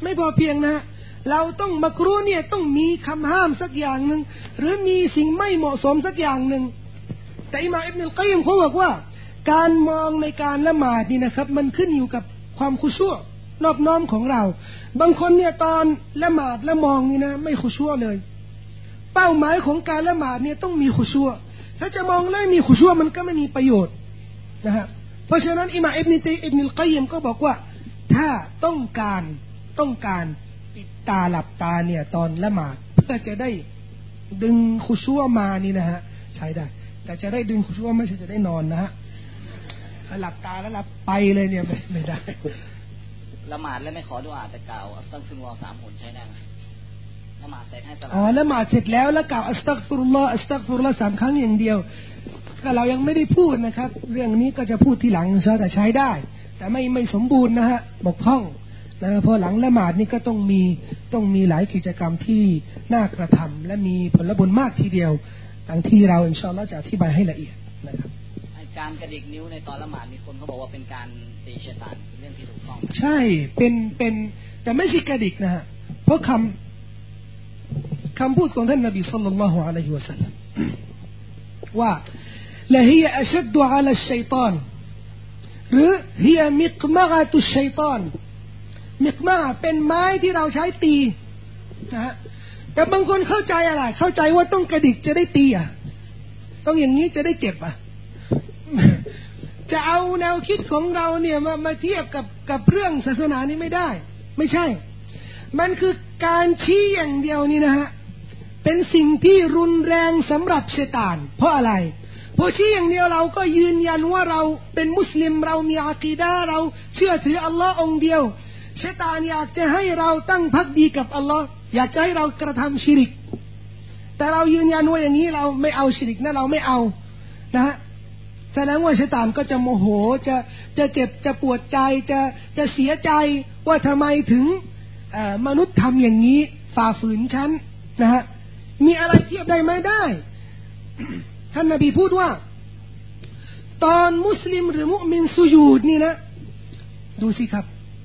Speaker 1: ไม่พอเพียงนะเราต้องมักรูห์เนี่ยต้องมีคำห้ามสักอย่างหนึ่งหรือมีสิ่งไม่เหมาะสมสักอย่างหนึ่งแต่อิหม่ามอิบนุลกัยยิมเขาบอกว่าการมองในการละหมาดนี่นะครับมันขึ้นอยู่กับความคุชั่วนอบน้อมของเราบางคนเนี่ยตอนละหมาดละมองนี่นะไม่คุชั่วเลยเป้าหมายของการละหมาดเนี่ยต้องมีคุชั่วถ้าจะมองแล้วมีคุชั่วมันก็ไม่มีประโยชน์นะฮะเพราะฉะนั้นอิหม่ามอิบนุลกัยยิมก็บอกว่าถ้าต้องการปิดตาหลับตาเนี่ยตอนละหมาดเพื่อจะได้ดึงคุชั่วมานี่นะฮะใช้ได้แต่จะได้ดึงคุชั่วไม่ใช่จะได้นอนนะฮะหลับตาแล้วหลับไปเลยเนี่ยไม่ได้
Speaker 2: ละหมาดแล้วไม่ขอดุอาแต่กล่าวอัสตัฆฟิรุลลอฮ์3 หนใช้ได้ไหมละหมาดเสร็จให้สลาม
Speaker 1: ละหมาดเสร็จแล้วกล่าวอัสตัฆฟิรุลลอฮ์3 ครั้งอย่างเดียวก็เรายังไม่ได้พูดนะครับเรื่องนี้ก็จะพูดทีหลังแต่ใช้ได้แต่ไม่สมบูรณ์นะฮะบกพร่องนะเพราะหลังละหมาดนี่ก็ต้องมีหลายกิจกรรมที่น่ากระทำและมีผลบุญมากทีเดียวดังที่เราอินชาอัลลอฮ์จะอธิบายให้ละเอียดนะครับ
Speaker 2: การกระดิกนิ้วในตอนละหมาดมีคนเขาบอกว่าเป็นการตีชัยฏอนเรื่องที่ถูกต้อง
Speaker 1: ใช่เป็นแต่ไม่ใช่กระดิกนะฮะเพราะคำพูดของท่านนบีศ็อลลัลลอฮุอะลัยฮิวะซัลลัมว่าละฮียอัชดอะลัชชัยฏอนหรือฮียมิกมะกะตุชชัยฏอนมิกมะเป็นไม้ที่เราใช้ตีนะฮะแต่บางคนเข้าใจอะไรเข้าใจว่าต้องกระดิกจะได้ตีอ่ะต้องอย่างนี้จะได้เจ็บอ่ะจะเอาแนวคิดของเราเนี่ยมาเทียบกับเรื่องศาสนานี้ไม่ได้ไม่ใช่มันคือการชี้อย่างเดียวนี่นะฮะเป็นสิ่งที่รุนแรงสำหรับชัยฏอนเพราะอะไรเพราะชี้อย่างเดียวเราก็ยืนยันว่าเราเป็นมุสลิมเรามีอะกีดะห์เราเชื่อถืออัลลอฮ์องเดียวชัยฏอนอยากจะให้เราตั้งภักดีกับอัลลอฮ์อยากจะให้เรากระทำชิริกแต่เรายืนยันว่าอย่างนี้เราไม่เอาชิริกนะเราไม่เอานะฮะแสดงว่าชัยฏอนก็จะโมโหจะเจ็บจะปวดใจจะเสียใจว่าทำไมถึงมนุษย์ทำอย่างนี้ฝ่าฝืนฉันนะฮะมีอะไรเทียบได้ไหมได้ ท่านนบีพูดว่าตอนมุสลิมหรือมุมินสุญูดนี่นะดูสิครับ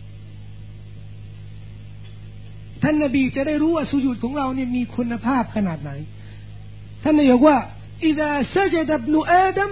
Speaker 1: ท่านนบีจะได้รู้ว่าสุญูดของเราเนี่ยมีคุณภาพขนาดไหนท่านนบีบอกว่า إذا سجد ابن آدم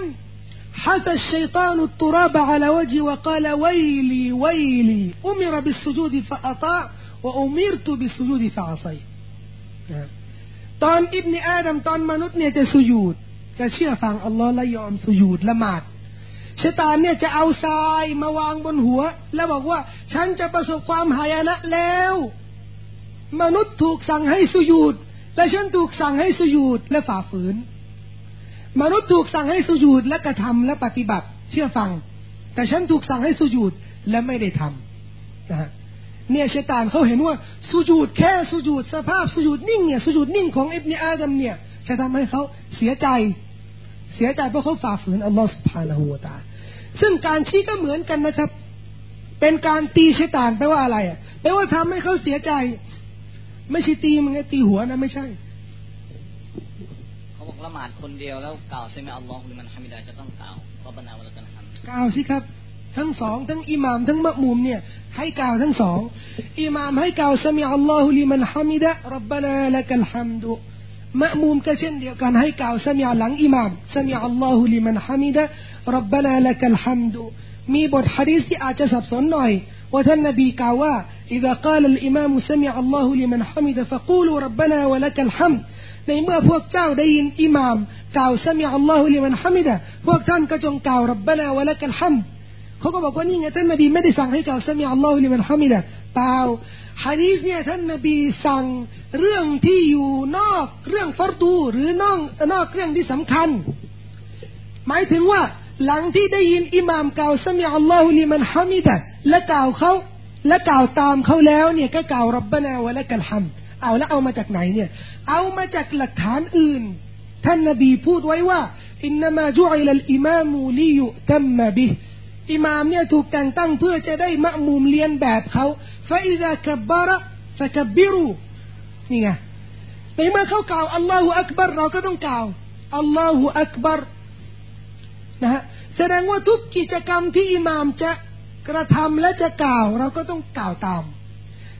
Speaker 1: حث الشيطان التراب على وجهه وقال ويلي ويلي أمر بالسجود فأطاع وأمرت بالسجود فعصيت ตอนอิบนุอาดัมตอนมนุษย์เนี่ยจะสุญูดจะเชื่อฟังอัลลอฮ์และยอมสุญูดละหมาดชัยฏอนเนี่ยจะเอาทรายมาวางบนหัวแล้วบอกว่าฉันจะประสบความหายนะแล้วมนุษย์ถูกสั่งให้สุญูดและฉันถูกสั่งให้สุญูดและฝ่าฝืนมนุษย์ถูกสั่งให้สุญูดและกระทำและปฏิบัติเชื่อฟังแต่ฉันถูกสั่งให้สุญูดและไม่ได้ทำนะฮะเนี่ยชัยฏอนเขาเห็นว่าสุญูดแค่สุญูดสภาพสุญูดนิ่งเนี่ยสุญูดนิ่งของอิบนุอาดัมเนี่ยจะทำให้เขาเสียใจเพราะเขาฝ่าฝืนอัลลอฮฺ سبحانه และ تعالى ซึ่งการชี้ก็เหมือนกันนะครับเป็นการตีชัยฏอนแปลว่าอะไรอ่ะแปลว่าทำให้เขาเสียใจไม่ใช่ตีมันไงตีหัวนะไม่ใช่
Speaker 2: เขาบอกละหมาดคนเดียวแล้วกล่าวซะมิอัลลอฮุลิมันฮะมิดะจะต้องกล่าวรบบานะวะลักัลฮัมด์
Speaker 1: กล่าวสิครับทั้งสองทั้งอิหม่ามทั้งมะมูมเนี่ยให้กล่าวทั้งสองอิหม่ามให้กล่าวซะมิอัลลอฮุลิมันฮะมิดะรับบานะละกัลฮัมดุมะมูมก็เช่นเดียวกันให้กล่าวซะมิอัลหลังอิหม่ามซะมิอัลลอฮุลิมันฮะมิดะรับบานะละกัลฮัมดุมีบทหะดีษที่อาจจะสับสนหน่อยว่าท่านนบีกล่าวว่า إذا قال الإمام سمع الله لمن حمد فقولوا ربنا ولك الحمد ในเมื่อพวกเจ้าได้ยินอิหม่ามกล่าวซะมิอัลลอฮุลิมันฮะมิดะพวกท่านก็จงกล่าวรับบานะวะละกัลฮัมด์เขาก็บอกว่านี่ไงท่านนบีไม่ได้สั่งให้กล่าวซะมิอัลลอฮุลิมันฮะมิดะเปล่าหะดีษเนี่ยท่านนบีสั่งเรื่องที่อยู่นอกเรื่องฟัรดูหรือนอกเรื่องที่สำคัญหมายถึงว่าหลังที่ได้ยินอิหม่ามกล่าวซะมิอัลลอฮุลิมันฮะมิดะและกล่าวตามเขาแล้วเนี่ยก็กล่าวรับบานะวะละกัลฮัมด์เอามาจากไหนเนี่ยเอามาจากหลักฐานอื่นท่านนบีพูดไว้ว่าอินนามาจุอิลัลอิมามูลิยุตัมมะบิฮ์อิหม่ามเนี่ยถูกแต่งตั้งเพื่อจะได้มะมูมเรียนแบบเขาฟะอิซาคับบะระฟะคับบิรูนี่ไงในเมื่อเขากล่าวอัลลอฮุอักบัรเราก็ต้องกล่าวอัลลอฮุอักบัรนะฮะแสดงว่าทุกกิจกรรมที่อิหม่ามจะกระทำและจะกล่าวเราก็ต้องกล่าวตาม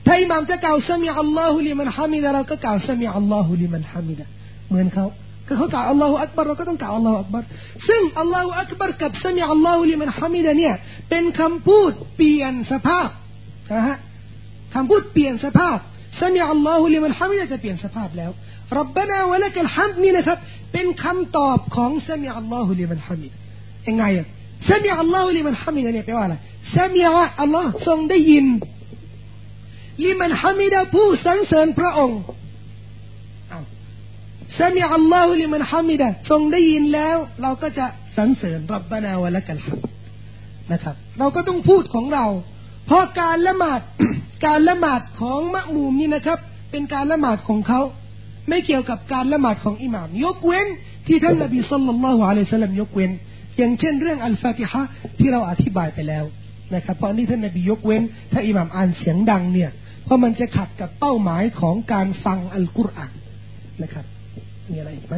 Speaker 1: ถ้าอิหม่ามจะกล่าวซะมีอัลลอฮุลิมันฮามิดะเราก็กล่าวซะมีอัลลอฮุลิมันฮามิดะเหมือนเขากล่าวอัลลอฮุอักบัรเราก็ต้องกล่าวอัลลอฮุอักบัรซึ่งอัลลอฮุอักบัรกับซะมีอัลลอฮุลิมันฮามิดะเนี่ยเป็นคำพูดเปลี่ยนสภาพนะฮะคำพูดเปลี่ยนสภาพซะมีอัลลอฮุลิมันฮามิดะจะเปลี่ยนสภาพแล้วรับบะนาวะละกัลฮัมดนี่นะครับเป็นคำตอบของซะมีอัลลอฮุลิมันฮามิดะยังไงอะซะมีอัลลอฮุลิมันฮามิดะเนี่ยแปลว่าอะไรซะมีอัลลอฮ์ทรงได้ยินลิมันฮามิดะผู้สรรเสริญพระองค์ซะมีอัลลอฮุลิมันฮามิดะทรงได้ยินแล้วเราก็จะสรรเสริญรับบะนาวะละกัลฮัมดนะครับเราก็ต้องพูดของเราเพราะการละหมาด การละหมาดของมะมูมนี่นะครับเป็นการละหมาดของเขาไม่เกี่ยวกับการละหมาดของอิหม่ามยกเว้นที่ท่านนบีศ็อลลัลลอฮุอะลัยฮิวะซัลลัมยกเว้นอย่างเช่นเรื่องอัลฟาติฮะห์ที่เราอธิบายไปแล้วนะครับเพราะนี่ท่านนบียกเว้นถ้าอิหม่ามอ่านเสียงดังเนี่ยเพราะมันจะขัดกับเป้าหมายของการฟังอัลกุรอานนะครับมีอะไรอีกไหม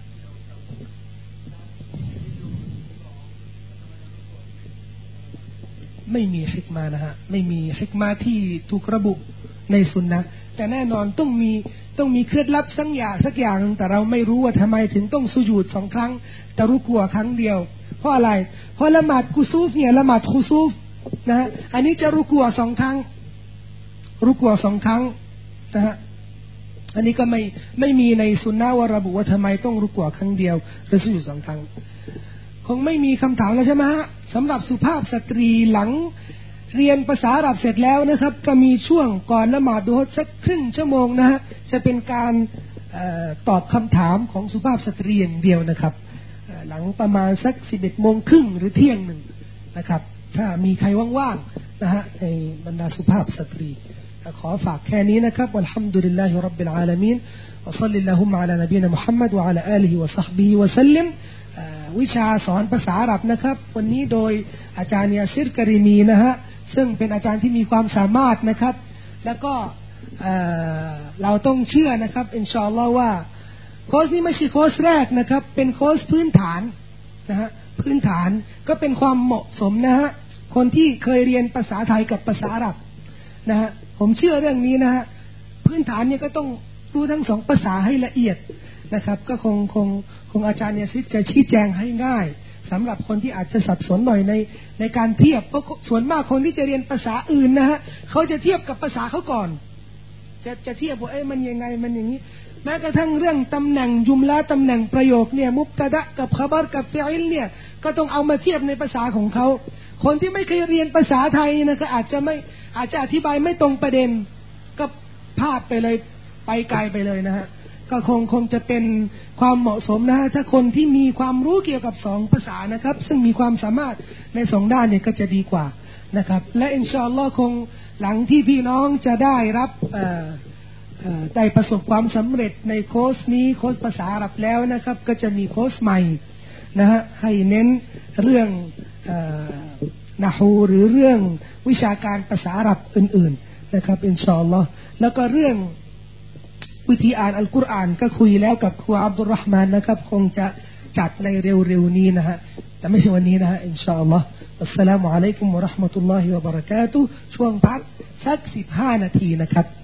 Speaker 1: ไม่มีฮิกมานะฮะไม่มีฮิกมาที่ถูกระบุในสุนนะแต่แน่นอนต้องมีเคล็ดลับสักอย่างแต่เราไม่รู้ว่าทำไมถึงต้องสุญูด2 ครั้งแต่รุกูครั้งเดียวเพราะอะไรเพราะละหมาดกุซูฟเนี่ยละหมาดคุซูฟนะอันนี้จะรุกู2 ครั้งรุกู2 ครั้งนะฮะอันนี้ก็ไม่มีในสุนนะว่าระบุว่าทำไมต้องรุกูครั้งเดียวหรือสุญูด2 ครั้งคงไม่มีคำถามแล้วใช่ไหมฮะสำหรับสุภาพสตรีหลังเรียนภาษาอาหรับเสร็จแล้วนะครับก็มีช่วงก่อนละหมาดดูฮ์สักครึ่งชั่วโมงนะฮะจะเป็นการตอบคำถามของสุภาพสตรีอย่างเดียวนะครับหลังประมาณสัก 11:30 หรือเที่ยงหนึ่งนะครับถ้ามีใครว่างๆนะฮะในบรรดาสุภาพสตรีขอฝากแค่นี้นะครับวัลฮัมดุลิลลาฮิร็อบบิลอาลามีนวะศ็อลลิลลาฮุมอะลานะบีนะมุฮัมมัดวะอะลาอาลิฮิวะศ็อฮบิฮิวะซัลลัมวิชาสอนภาษาอาหรับนะครับวันนี้โดยอาจารย์ยาซิรกะรีมีนะฮะซึ่งเป็นอาจารย์ที่มีความสามารถนะครับแล้วก็เราต้องเชื่อนะครับอินชาอัลลอฮ์ว่าโค้ชนี้ไม่ใช่โค้ชแรกนะครับเป็นโค้ชพื้นฐานนะฮะพื้นฐานก็เป็นความเหมาะสมนะฮะคนที่เคยเรียนภาษาไทยกับภาษาอาหรับนะฮะผมเชื่อเรื่องนี้นะฮะพื้นฐานเนี่ยก็ต้องรู้ทั้ง2 ภาษาให้ละเอียดนะครับก็คงอาจารย์เนี่ยจะชี้แจงให้ง่ายสำหรับคนที่อาจจะสับสนหน่อยในการเทียบเพราะส่วนมากคนที่จะเรียนภาษาอื่นนะฮะเขาจะเทียบกับภาษาเขาก่อนจะเทียบว่ามันยังไงมันอย่างนี้แม้กระทั่งเรื่องตำแหน่งจุมละตำแหน่งประโยคเนี่ยมุบตะดะกับขะบัรกับฟิอิลเนี่ยก็ต้องเอามาเทียบในภาษาของเขาคนที่ไม่เคยเรียนภาษาไทยนะก็อาจจะอธิบายไม่ตรงประเด็นก็พลาดไปเลยไปไกลไปเลยนะฮะก็คงจะเป็นความเหมาะสมนะฮะถ้าคนที่มีความรู้เกี่ยวกับ2 ภาษานะครับซึ่งมีความสามารถใน2 ด้านเนี่ยก็จะดีกว่านะครับและอินชาอัลลอฮ์คงหลังที่พี่น้องจะได้รับได้ประสบความสำเร็จในโค้ชนี้โค้ชภาษาอาหรับแล้วนะครับก็จะมีโค้ชใหม่นะฮะให้เน้นเรื่องนะฮูหรือเรื่องวิชาการภาษาอาหรับอื่นๆนะครับอินชาอัลลอฮ์แล้วก็เรื่องวิธีอ่านอัลกุรอานก็คุยแล้วกับครูอับดุลเราะห์มานนะครับคงจะจัดในเร็วๆนี้นะฮะแต่ไม่ใช่วันนี้นะฮะอินชาอัลลอฮ์อัสสลามุอะลัยกุมวะเราะห์มะตุลลอฮิวะบะเราะกาตุฮ์ช่วงพักสัก15 นาทีนะครับ